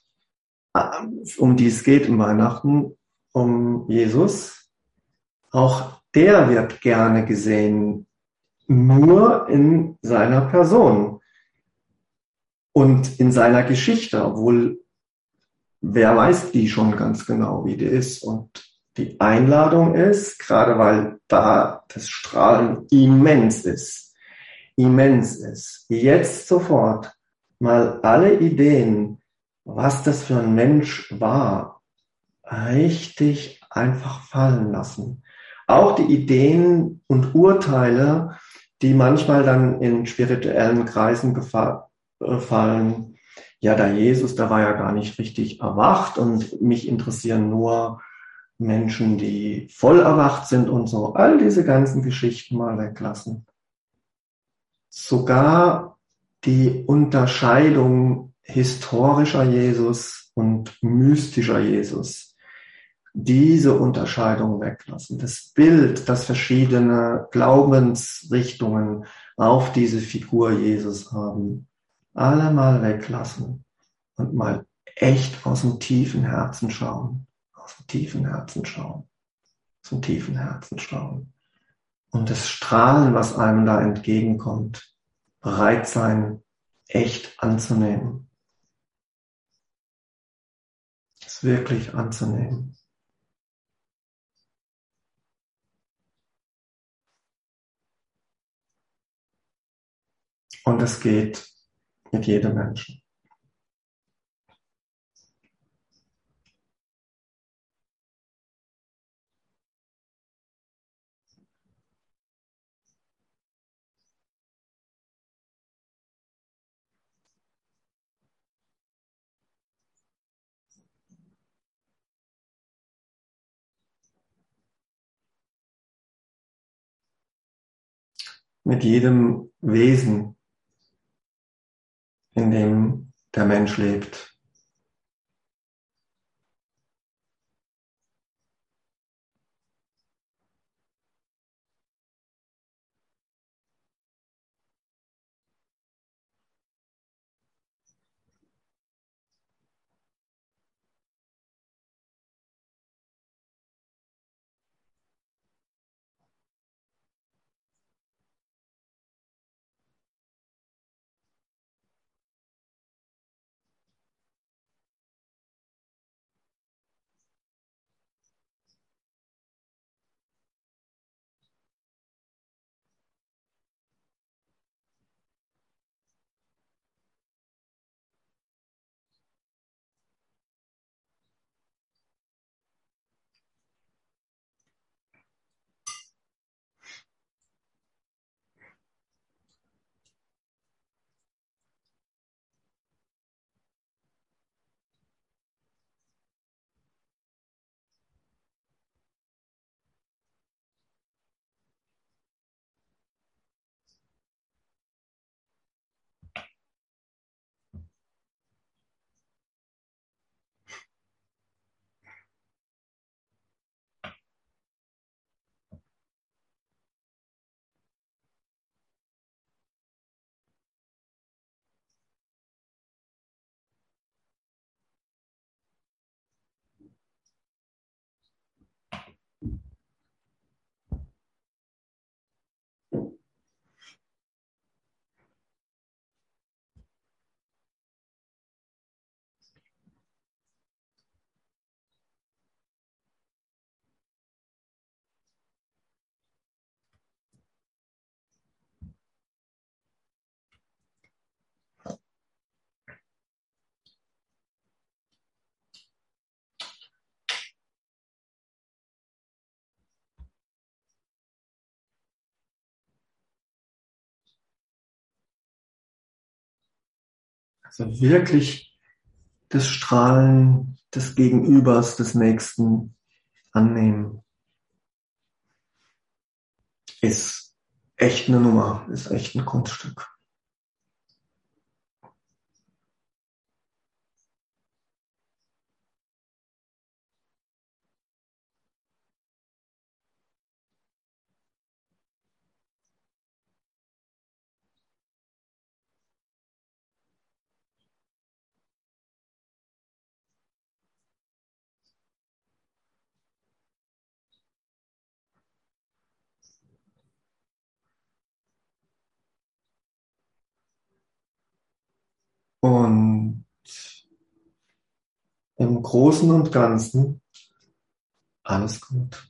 Speaker 1: um die es geht im Weihnachten, um Jesus. Auch der wird gerne gesehen, nur in seiner Person und in seiner Geschichte, obwohl wer weiß die schon ganz genau, wie die ist. Und die Einladung ist, gerade weil da das Strahlen immens ist, jetzt sofort mal alle Ideen, was das für ein Mensch war, richtig einfach fallen lassen. Auch die Ideen und Urteile, die manchmal dann in spirituellen Kreisen fallen. Ja, der Jesus, der war ja gar nicht richtig erwacht und mich interessieren nur Menschen, die voll erwacht sind und so. All diese ganzen Geschichten mal weglassen. Sogar die Unterscheidung historischer Jesus und mystischer Jesus, diese Unterscheidung weglassen. Das Bild, das verschiedene Glaubensrichtungen auf diese Figur Jesus haben, alle mal weglassen und mal echt aus dem tiefen Herzen schauen, und das Strahlen, was einem da entgegenkommt, bereit sein, echt anzunehmen. Es wirklich anzunehmen. Und es geht mit jedem Menschen. Mit jedem Wesen, in dem der Mensch lebt. Also wirklich das Strahlen des Gegenübers, des Nächsten annehmen, ist echt eine Nummer, ist echt ein Kunststück. Und im Großen und Ganzen alles gut.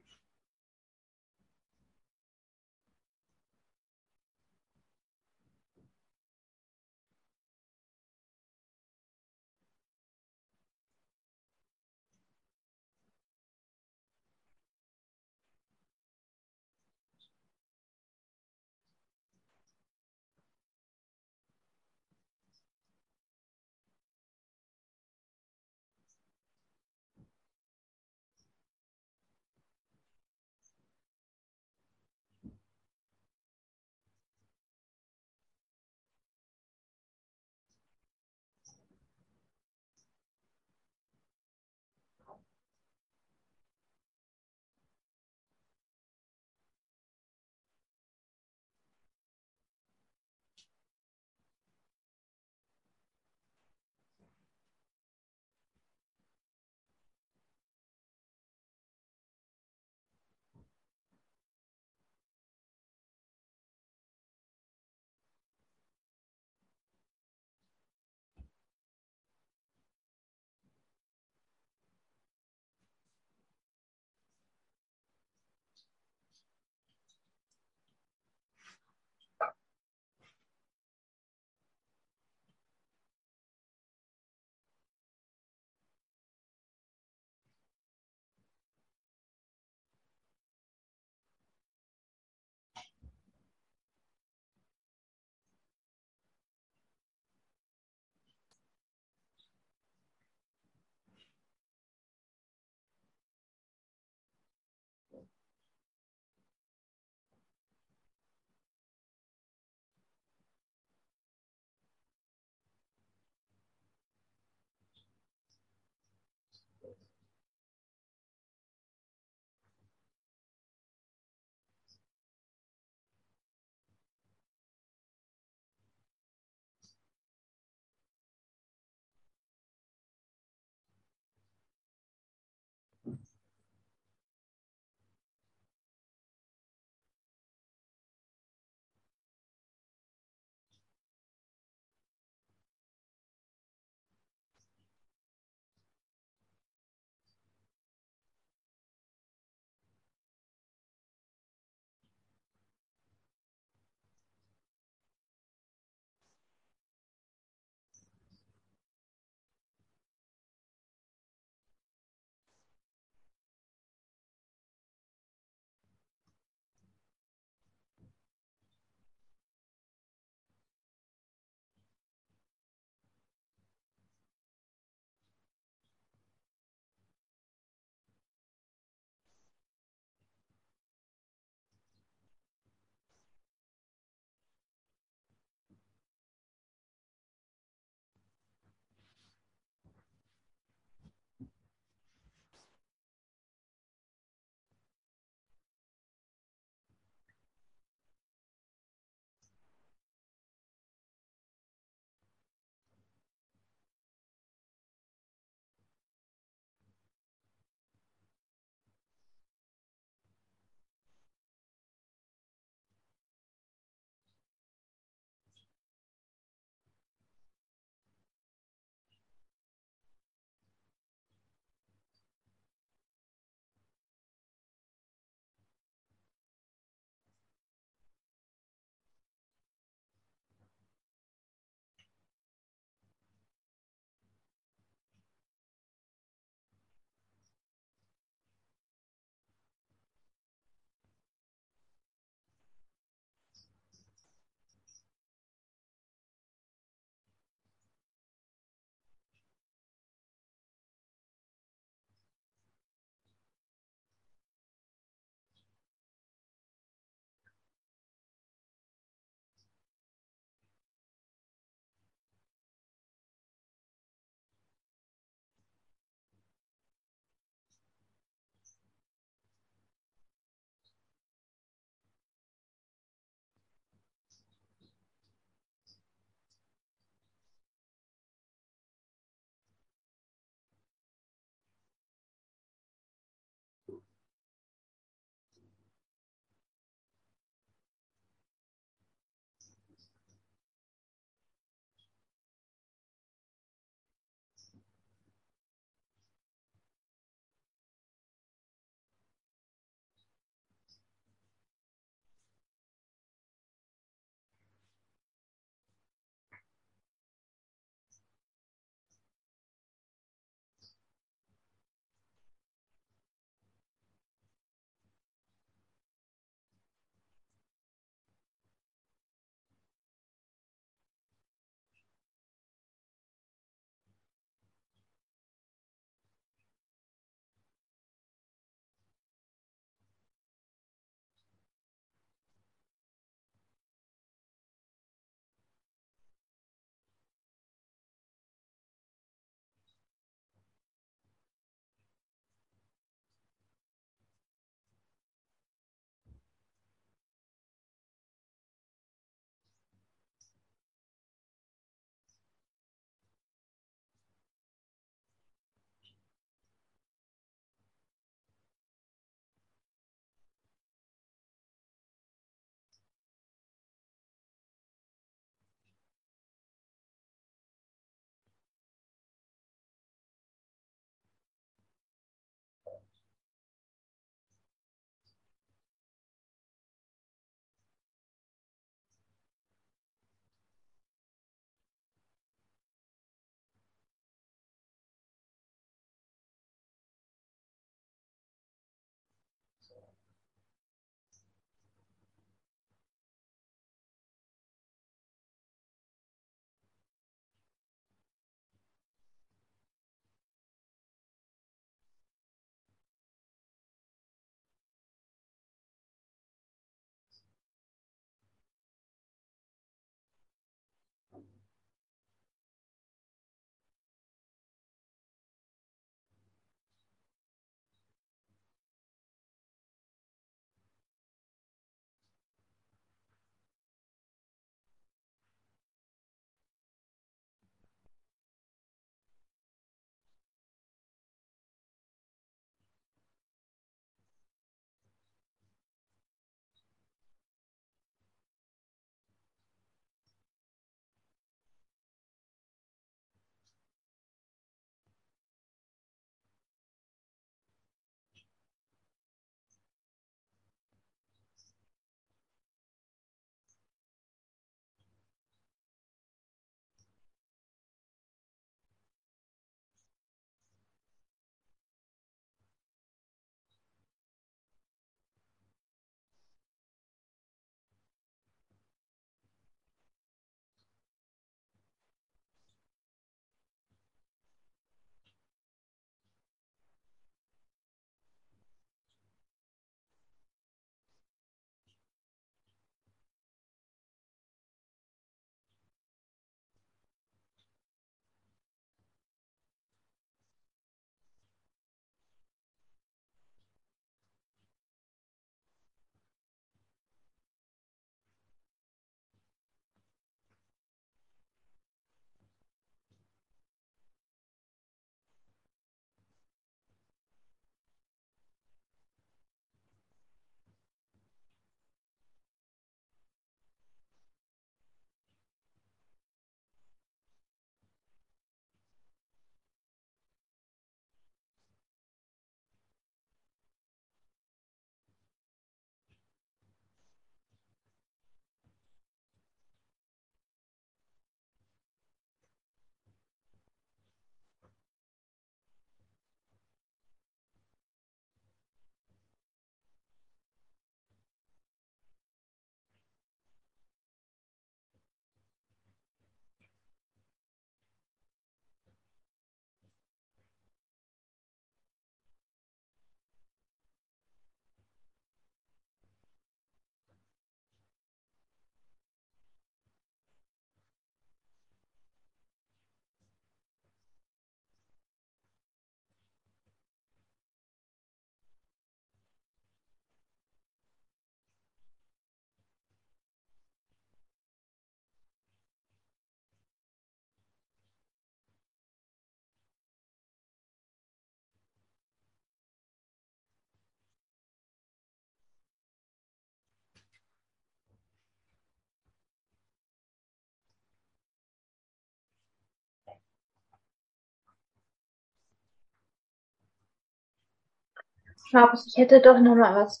Speaker 2: Aber ich hätte doch noch mal was,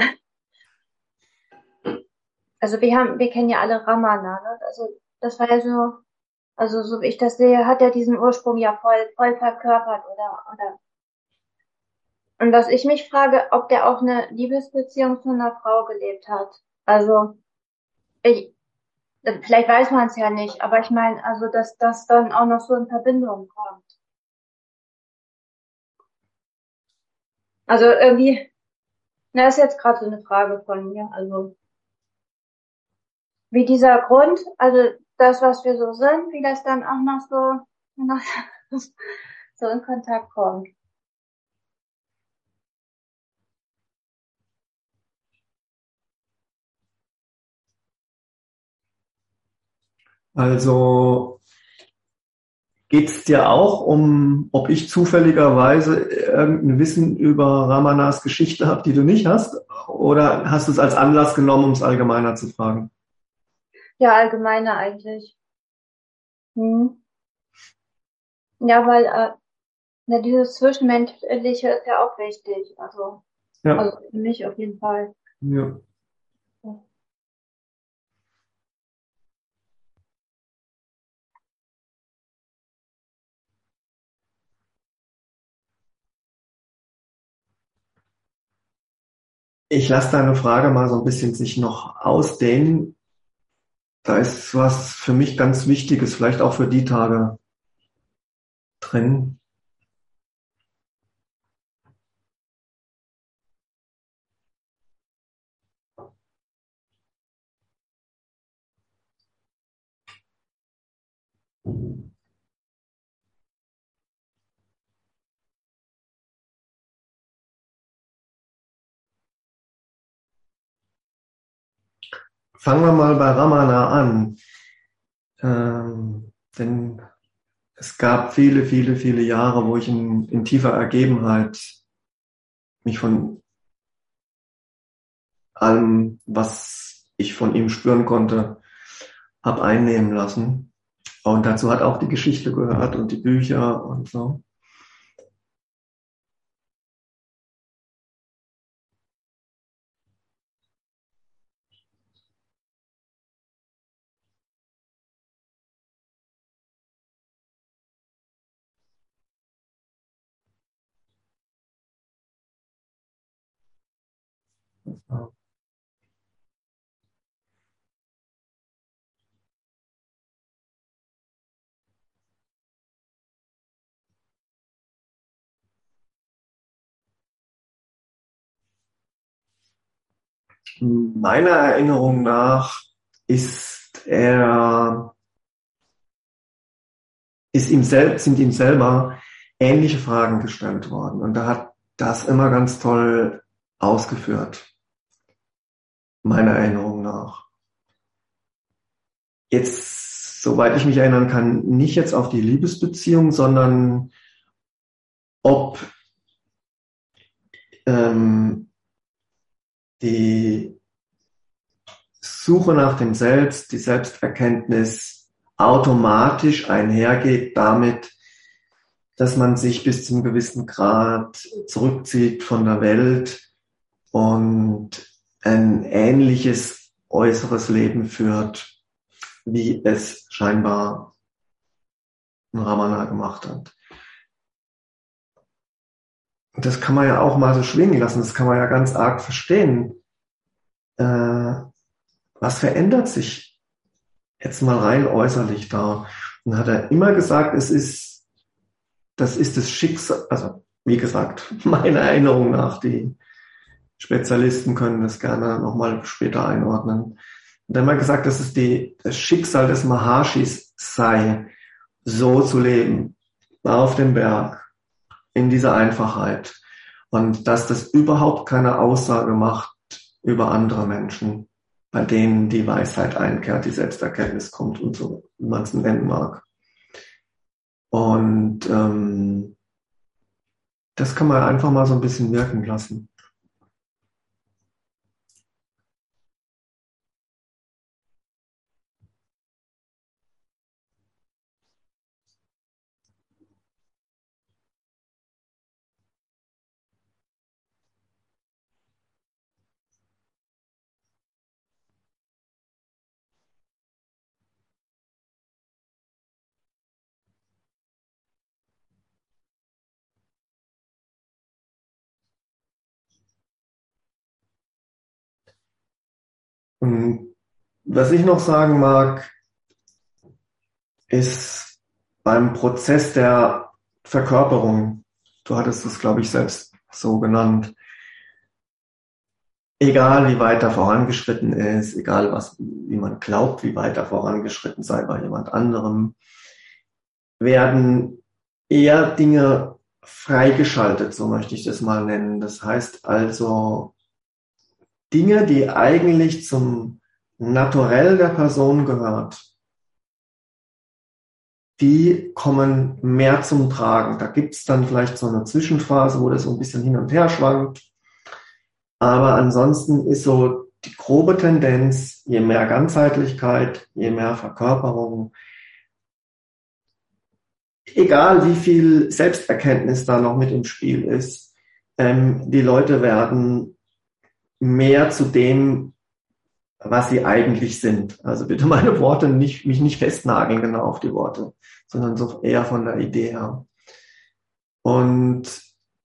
Speaker 2: also wir kennen ja alle Ramana, ne? Also das war ja so, also so wie ich das sehe, hat er diesen Ursprung ja voll verkörpert oder. Und dass ich mich frage, ob der auch eine Liebesbeziehung zu einer Frau gelebt hat. Also ich, vielleicht weiß man es ja nicht, aber ich meine, also dass das dann auch noch so in Verbindung kommt. Also irgendwie, na, ist jetzt gerade so eine Frage von mir. Also wie dieser Grund, also das, was wir so sind, wie das dann auch noch so in Kontakt kommt.
Speaker 1: Also geht's dir auch um, ob ich zufälligerweise irgendein Wissen über Ramanas Geschichte habe, die du nicht hast? Oder hast du es als Anlass genommen, um es allgemeiner zu fragen?
Speaker 2: Ja, allgemeiner eigentlich. Hm. Ja, weil na, dieses Zwischenmenschliche ist ja auch wichtig.
Speaker 1: Ja,
Speaker 2: Also für mich auf jeden Fall.
Speaker 1: ja. Ich lasse deine Frage mal so ein bisschen sich noch ausdehnen. Da ist was für mich ganz Wichtiges, vielleicht auch für die Tage drin. Fangen wir mal bei Ramana an. Denn es gab viele Jahre, wo ich in tiefer Ergebenheit mich von allem, was ich von ihm spüren konnte, habe einnehmen lassen. Und dazu hat auch die Geschichte gehört und die Bücher und so. Meiner Erinnerung nach ist er, sind ihm selber ähnliche Fragen gestellt worden. Und er hat das immer ganz toll ausgeführt, meiner Erinnerung nach. Jetzt, soweit ich mich erinnern kann, nicht jetzt auf die Liebesbeziehung, sondern ob ähm, die Suche nach dem Selbst, die Selbsterkenntnis automatisch einhergeht damit, dass man sich bis zu einem gewissen Grad zurückzieht von der Welt und ein ähnliches äußeres Leben führt, wie es scheinbar ein Ramana gemacht hat. Und das kann man ja auch mal so schwingen lassen, das kann man ja ganz arg verstehen. Was verändert sich jetzt mal rein äußerlich da? Und hat er immer gesagt, das ist das Schicksal, also wie gesagt, meiner Erinnerung nach, die Spezialisten können das gerne nochmal später einordnen. Und er hat immer gesagt, dass es das Schicksal des Maharshis sei, so zu leben, auf dem Berg, in dieser Einfachheit. Und dass das überhaupt keine Aussage macht über andere Menschen, bei denen die Weisheit einkehrt, die Selbsterkenntnis kommt und so, wie man es nennen mag. Und das kann man einfach mal so ein bisschen wirken lassen. Und was ich noch sagen mag, ist beim Prozess der Verkörperung, du hattest es, glaube ich, selbst so genannt, egal wie weit er vorangeschritten ist, egal wie man glaubt, wie weit er vorangeschritten sei bei jemand anderem, werden eher Dinge freigeschaltet, so möchte ich das mal nennen. Das heißt also, Dinge, die eigentlich zum Naturell der Person gehört, die kommen mehr zum Tragen. Da gibt es dann vielleicht so eine Zwischenphase, wo das so ein bisschen hin und her schwankt. Aber ansonsten ist so die grobe Tendenz, je mehr Ganzheitlichkeit, je mehr Verkörperung, egal wie viel Selbsterkenntnis da noch mit im Spiel ist, die Leute werden mehr zu dem, was sie eigentlich sind. Also bitte meine Worte mich nicht festnageln genau auf die Worte, sondern so eher von der Idee her. Und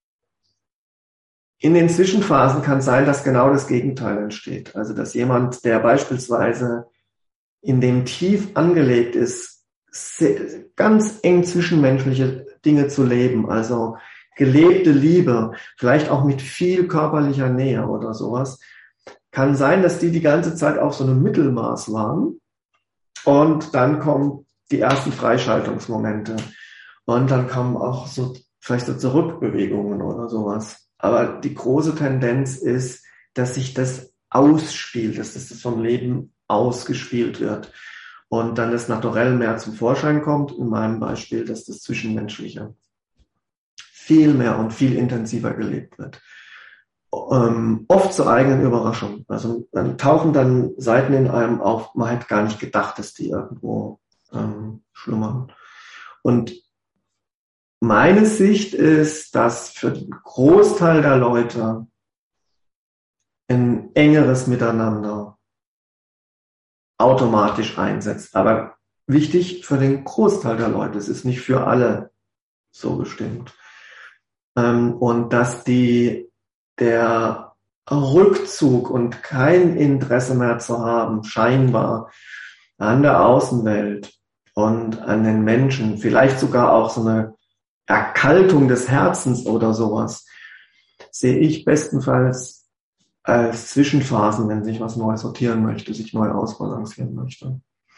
Speaker 1: in den Zwischenphasen kann sein, dass genau das Gegenteil entsteht. Also dass jemand, der beispielsweise in dem tief angelegt ist, ganz eng zwischenmenschliche Dinge zu leben, also gelebte Liebe, vielleicht auch mit viel körperlicher Nähe oder sowas, kann sein, dass die ganze Zeit auf so einem Mittelmaß waren und dann kommen die ersten Freischaltungsmomente und dann kommen auch so vielleicht so Zurückbewegungen oder sowas. Aber die große Tendenz ist, dass sich das ausspielt, dass das vom Leben ausgespielt wird und dann das Naturell mehr zum Vorschein kommt. In meinem Beispiel, dass das Zwischenmenschliche viel mehr und viel intensiver gelebt wird. Oft zur eigenen Überraschung. Also dann tauchen dann Seiten in einem auf, man hätte gar nicht gedacht, dass die irgendwo schlummern. Und meine Sicht ist, dass für den Großteil der Leute ein engeres Miteinander automatisch einsetzt. Aber wichtig für den Großteil der Leute, es ist nicht für alle so bestimmt. Und dass der Rückzug und kein Interesse mehr zu haben, scheinbar an der Außenwelt und an den Menschen, vielleicht sogar auch so eine Erkaltung des Herzens oder sowas, sehe ich bestenfalls als Zwischenphasen, wenn sich was neu sortieren möchte, sich neu ausbalancieren möchte.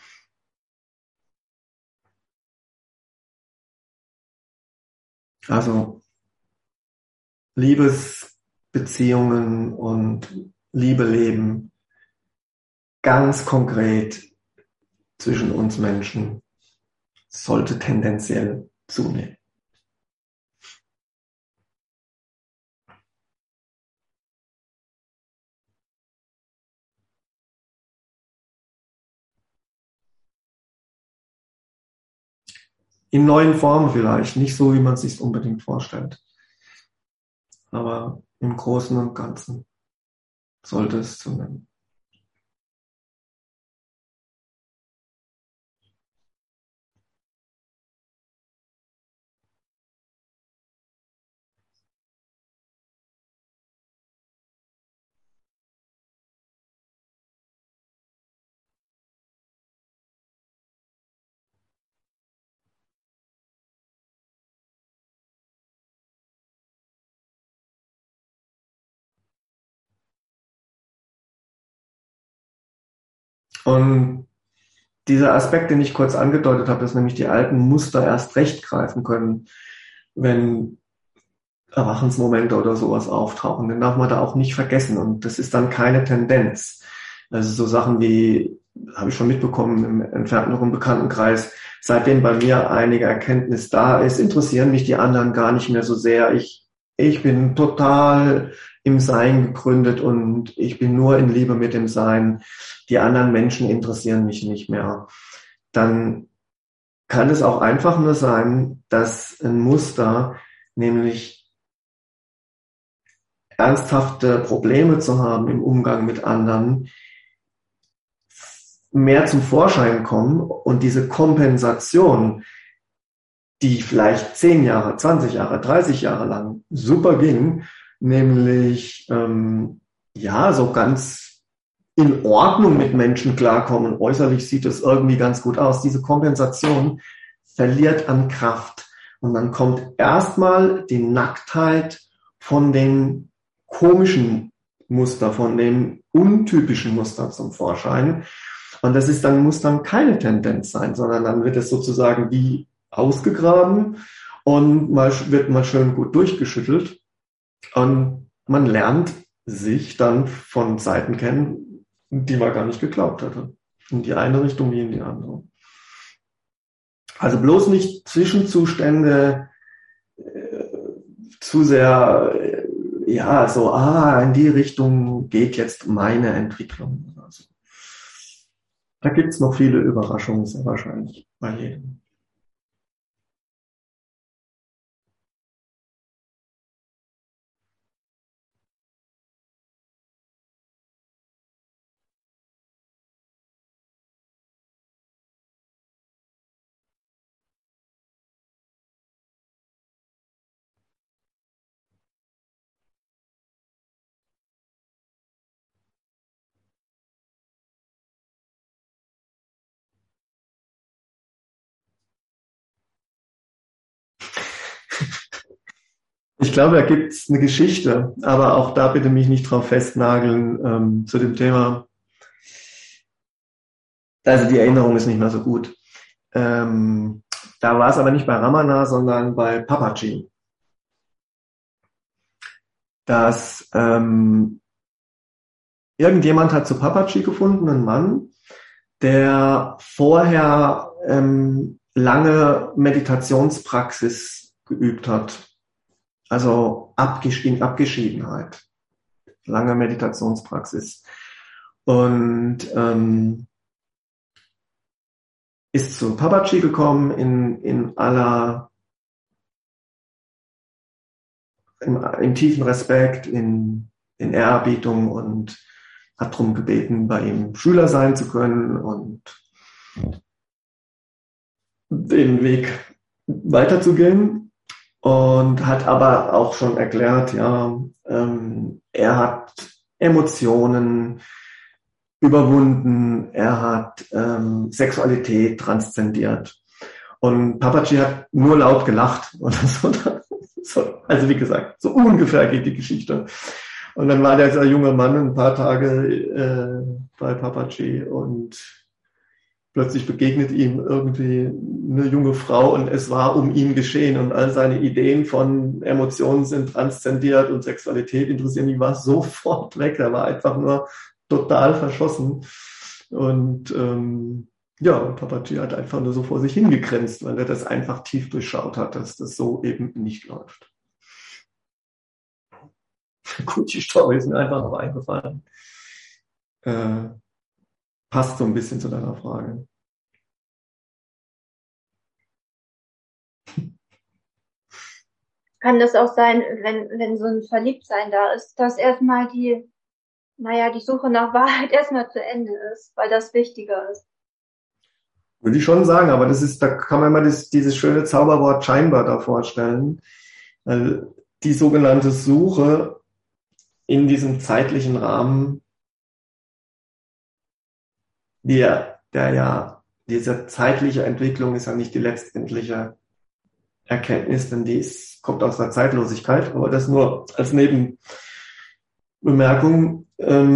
Speaker 1: Also Liebesbeziehungen und Liebe leben ganz konkret zwischen uns Menschen sollte tendenziell zunehmen. In neuen Formen vielleicht, nicht so, wie man es sich unbedingt vorstellt. Aber im Großen und Ganzen sollte es zunehmen. Und dieser Aspekt, den ich kurz angedeutet habe, dass nämlich die alten Muster erst recht greifen können, wenn Erwachensmomente oder sowas auftauchen, den darf man da auch nicht vergessen. Und das ist dann keine Tendenz. Also so Sachen wie, habe ich schon mitbekommen im entfernteren Bekanntenkreis, seitdem bei mir einige Erkenntnis da ist, interessieren mich die anderen gar nicht mehr so sehr. Ich bin total im Sein gegründet und ich bin nur in Liebe mit dem Sein. Die anderen Menschen interessieren mich nicht mehr. Dann kann es auch einfach nur sein, dass ein Muster, nämlich ernsthafte Probleme zu haben im Umgang mit anderen, mehr zum Vorschein kommen und diese Kompensation, die vielleicht 10 Jahre, 20 Jahre, 30 Jahre lang super ging, nämlich so ganz in Ordnung mit Menschen klarkommen. Äußerlich sieht es irgendwie ganz gut aus. Diese Kompensation verliert an Kraft. Und dann kommt erstmal die Nacktheit von dem komischen Muster, von dem untypischen Muster zum Vorschein. Und das ist dann, muss dann keine Tendenz sein, sondern dann wird es sozusagen wie ausgegraben und wird mal schön gut durchgeschüttelt. Und man lernt sich dann von Seiten kennen, die man gar nicht geglaubt hatte. In die eine Richtung wie in die andere. Also bloß nicht Zwischenzustände zu sehr, in die Richtung geht jetzt meine Entwicklung. Also, da gibt's noch viele Überraschungen, sehr wahrscheinlich bei jedem. Ich glaube, da gibt's eine Geschichte, aber auch da bitte mich nicht drauf festnageln zu dem Thema. Also die Erinnerung ist nicht mehr so gut. Da war es aber nicht bei Ramana, sondern bei Papaji. Dass irgendjemand hat zu Papaji gefunden, einen Mann, der vorher lange Meditationspraxis geübt hat. Also in Abgeschiedenheit. Lange Meditationspraxis. Und ist zu Papaji gekommen im tiefen Respekt, in Ehrerbietung und hat darum gebeten, bei ihm Schüler sein zu können und den Weg weiterzugehen. Und hat aber auch schon erklärt, er hat Emotionen überwunden, er hat Sexualität transzendiert. Und Papaji hat nur laut gelacht. Also wie gesagt, so ungefähr geht die Geschichte. Und dann war dieser junge Mann ein paar Tage bei Papaji und plötzlich begegnet ihm irgendwie eine junge Frau und es war um ihn geschehen und all seine Ideen von Emotionen sind transzendiert und Sexualität interessieren ihn, war sofort weg. Er war einfach nur total verschossen. Und Papaji hat einfach nur so vor sich hingegrinst, weil er das einfach tief durchschaut hat, dass das so eben nicht läuft. Gut, die Story ist mir einfach noch eingefallen. Passt so ein bisschen zu deiner Frage.
Speaker 2: Kann das auch sein, wenn so ein Verliebtsein da ist, dass erstmal die Suche nach Wahrheit erstmal zu Ende ist, weil das wichtiger ist?
Speaker 1: Würde ich schon sagen, aber da kann man mal dieses schöne Zauberwort scheinbar da vorstellen. Die sogenannte Suche in diesem zeitlichen Rahmen, diese zeitliche Entwicklung ist ja nicht die letztendliche Erkenntnis, denn kommt aus der Zeitlosigkeit, aber das nur als Nebenbemerkung.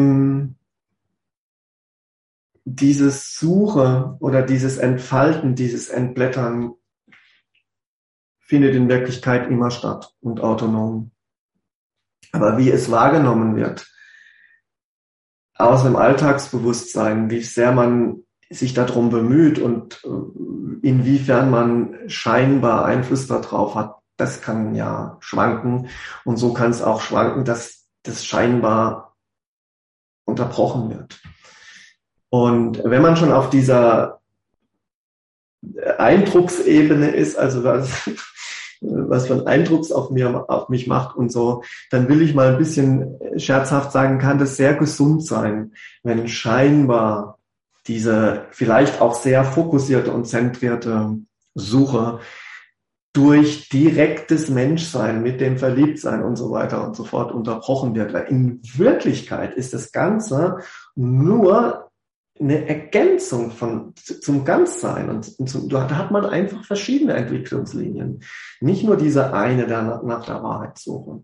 Speaker 1: Dieses Suche oder dieses Entfalten, dieses Entblättern findet in Wirklichkeit immer statt und autonom. Aber wie es wahrgenommen wird, aus dem Alltagsbewusstsein, wie sehr man sich darum bemüht und inwiefern man scheinbar Einfluss darauf hat, das kann ja schwanken. Und so kann es auch schwanken, dass das scheinbar unterbrochen wird. Und wenn man schon auf dieser Eindrucksebene ist, also was für ein Eindruck auf mich macht und so, dann will ich mal ein bisschen scherzhaft sagen, kann das sehr gesund sein, wenn scheinbar diese vielleicht auch sehr fokussierte und zentrierte Suche durch direktes Menschsein mit dem Verliebtsein und so weiter und so fort unterbrochen wird. Weil in Wirklichkeit ist das Ganze nur eine Ergänzung zum Ganzsein. Und da hat man einfach verschiedene Entwicklungslinien. Nicht nur diese eine nach der Wahrheit suchen.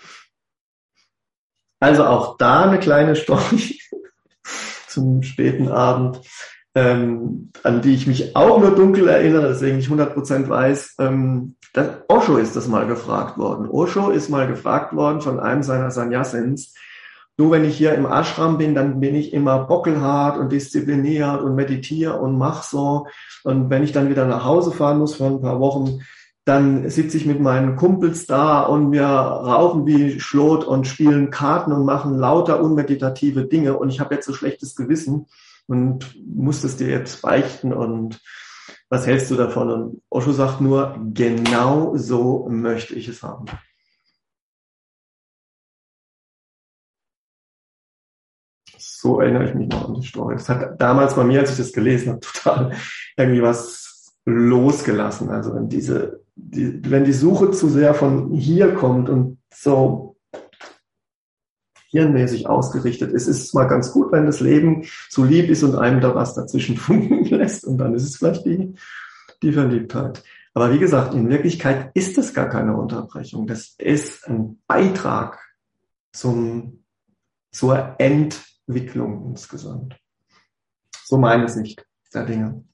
Speaker 1: Also auch da eine kleine Story zum späten Abend, an die ich mich auch nur dunkel erinnere, deswegen nicht 100% weiß. Osho ist das mal gefragt worden. Osho ist mal gefragt worden von einem seiner Sannyasins, du, wenn ich hier im Ashram bin, dann bin ich immer bockelhart und diszipliniert und meditiere und mach so. Und wenn ich dann wieder nach Hause fahren muss für ein paar Wochen, dann sitze ich mit meinen Kumpels da und wir rauchen wie Schlot und spielen Karten und machen lauter unmeditative Dinge und ich habe jetzt so schlechtes Gewissen und muss das dir jetzt beichten und was hältst du davon? Und Osho sagt nur, genau so möchte ich es haben. So erinnere ich mich noch an die Story. Das hat damals bei mir, als ich das gelesen habe, total irgendwie was losgelassen. Also wenn wenn die Suche zu sehr von hier kommt und so hirnmäßig ausgerichtet ist, ist es mal ganz gut, wenn das Leben so lieb ist und einem da was dazwischen funken lässt und dann ist es vielleicht die Verliebtheit. Aber wie gesagt, in Wirklichkeit ist das gar keine Unterbrechung. Das ist ein Beitrag zur Entwicklung insgesamt. So meine Sicht der Dinge.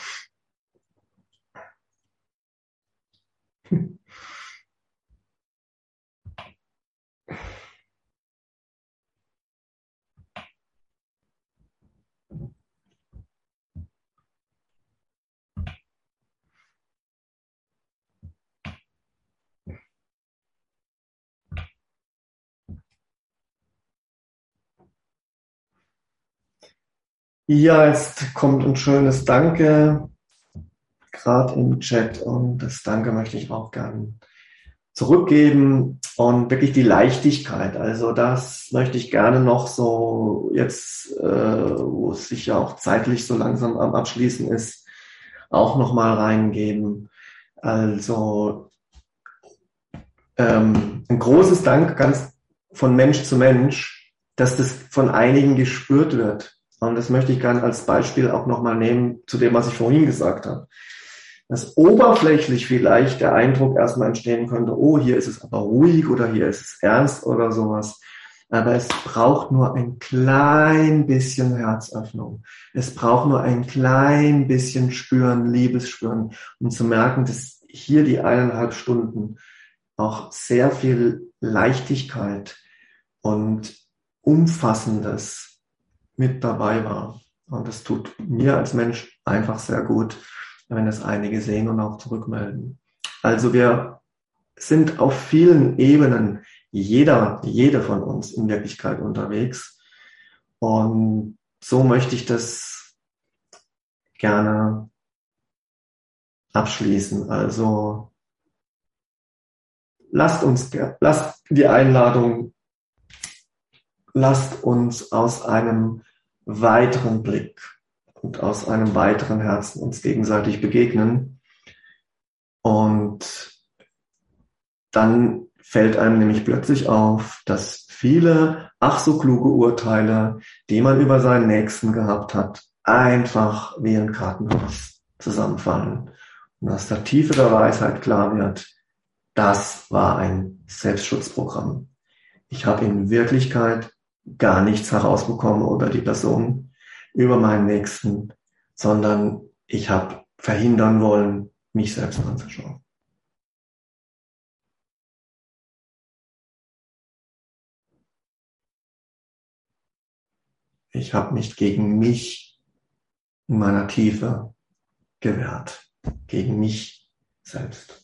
Speaker 1: Ja, jetzt kommt ein schönes Danke, gerade im Chat, und das Danke möchte ich auch gerne zurückgeben und wirklich die Leichtigkeit. Also das möchte ich gerne noch so jetzt, wo es sich ja auch zeitlich so langsam am Abschließen ist, auch nochmal reingeben. Also ein großes Dank ganz von Mensch zu Mensch, dass das von einigen gespürt wird. Und das möchte ich gerne als Beispiel auch nochmal nehmen zu dem, was ich vorhin gesagt habe. Dass oberflächlich vielleicht der Eindruck erstmal entstehen könnte, oh, hier ist es aber ruhig oder hier ist es ernst oder sowas. Aber es braucht nur ein klein bisschen Herzöffnung. Es braucht nur ein klein bisschen Spüren, Liebesspüren, um zu merken, dass hier die 1,5 Stunden auch sehr viel Leichtigkeit und Umfassendes mit dabei war. Und das tut mir als Mensch einfach sehr gut, wenn das einige sehen und auch zurückmelden. Also wir sind auf vielen Ebenen, jede von uns in Wirklichkeit unterwegs. Und so möchte ich das gerne abschließen. Also lasst die Einladung, lasst uns aus einem weiteren Blick und aus einem weiteren Herzen uns gegenseitig begegnen. Und dann fällt einem nämlich plötzlich auf, dass viele ach so kluge Urteile, die man über seinen Nächsten gehabt hat, einfach wie ein Kartenhaus zusammenfallen. Und aus der Tiefe der Weisheit klar wird, das war ein Selbstschutzprogramm. Ich habe in Wirklichkeit gar nichts herausbekommen über die Person, über meinen Nächsten, sondern ich habe verhindern wollen, mich selbst anzuschauen. Ich habe mich gegen mich in meiner Tiefe gewehrt, gegen mich selbst.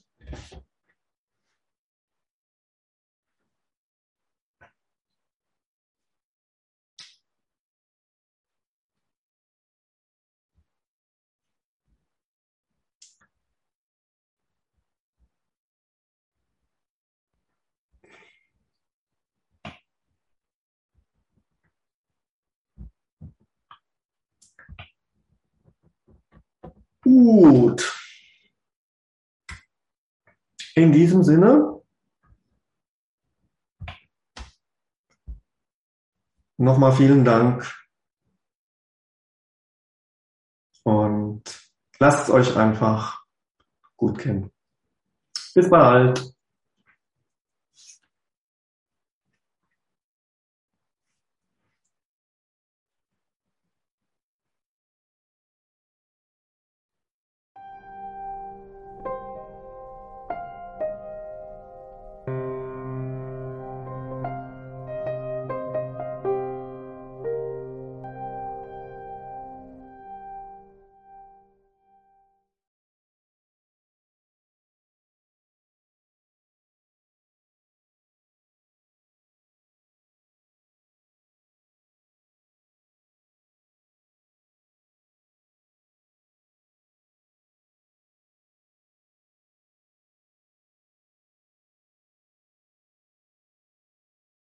Speaker 1: Gut. In diesem Sinne, nochmal vielen Dank und lasst es euch einfach gut kennen. Bis bald.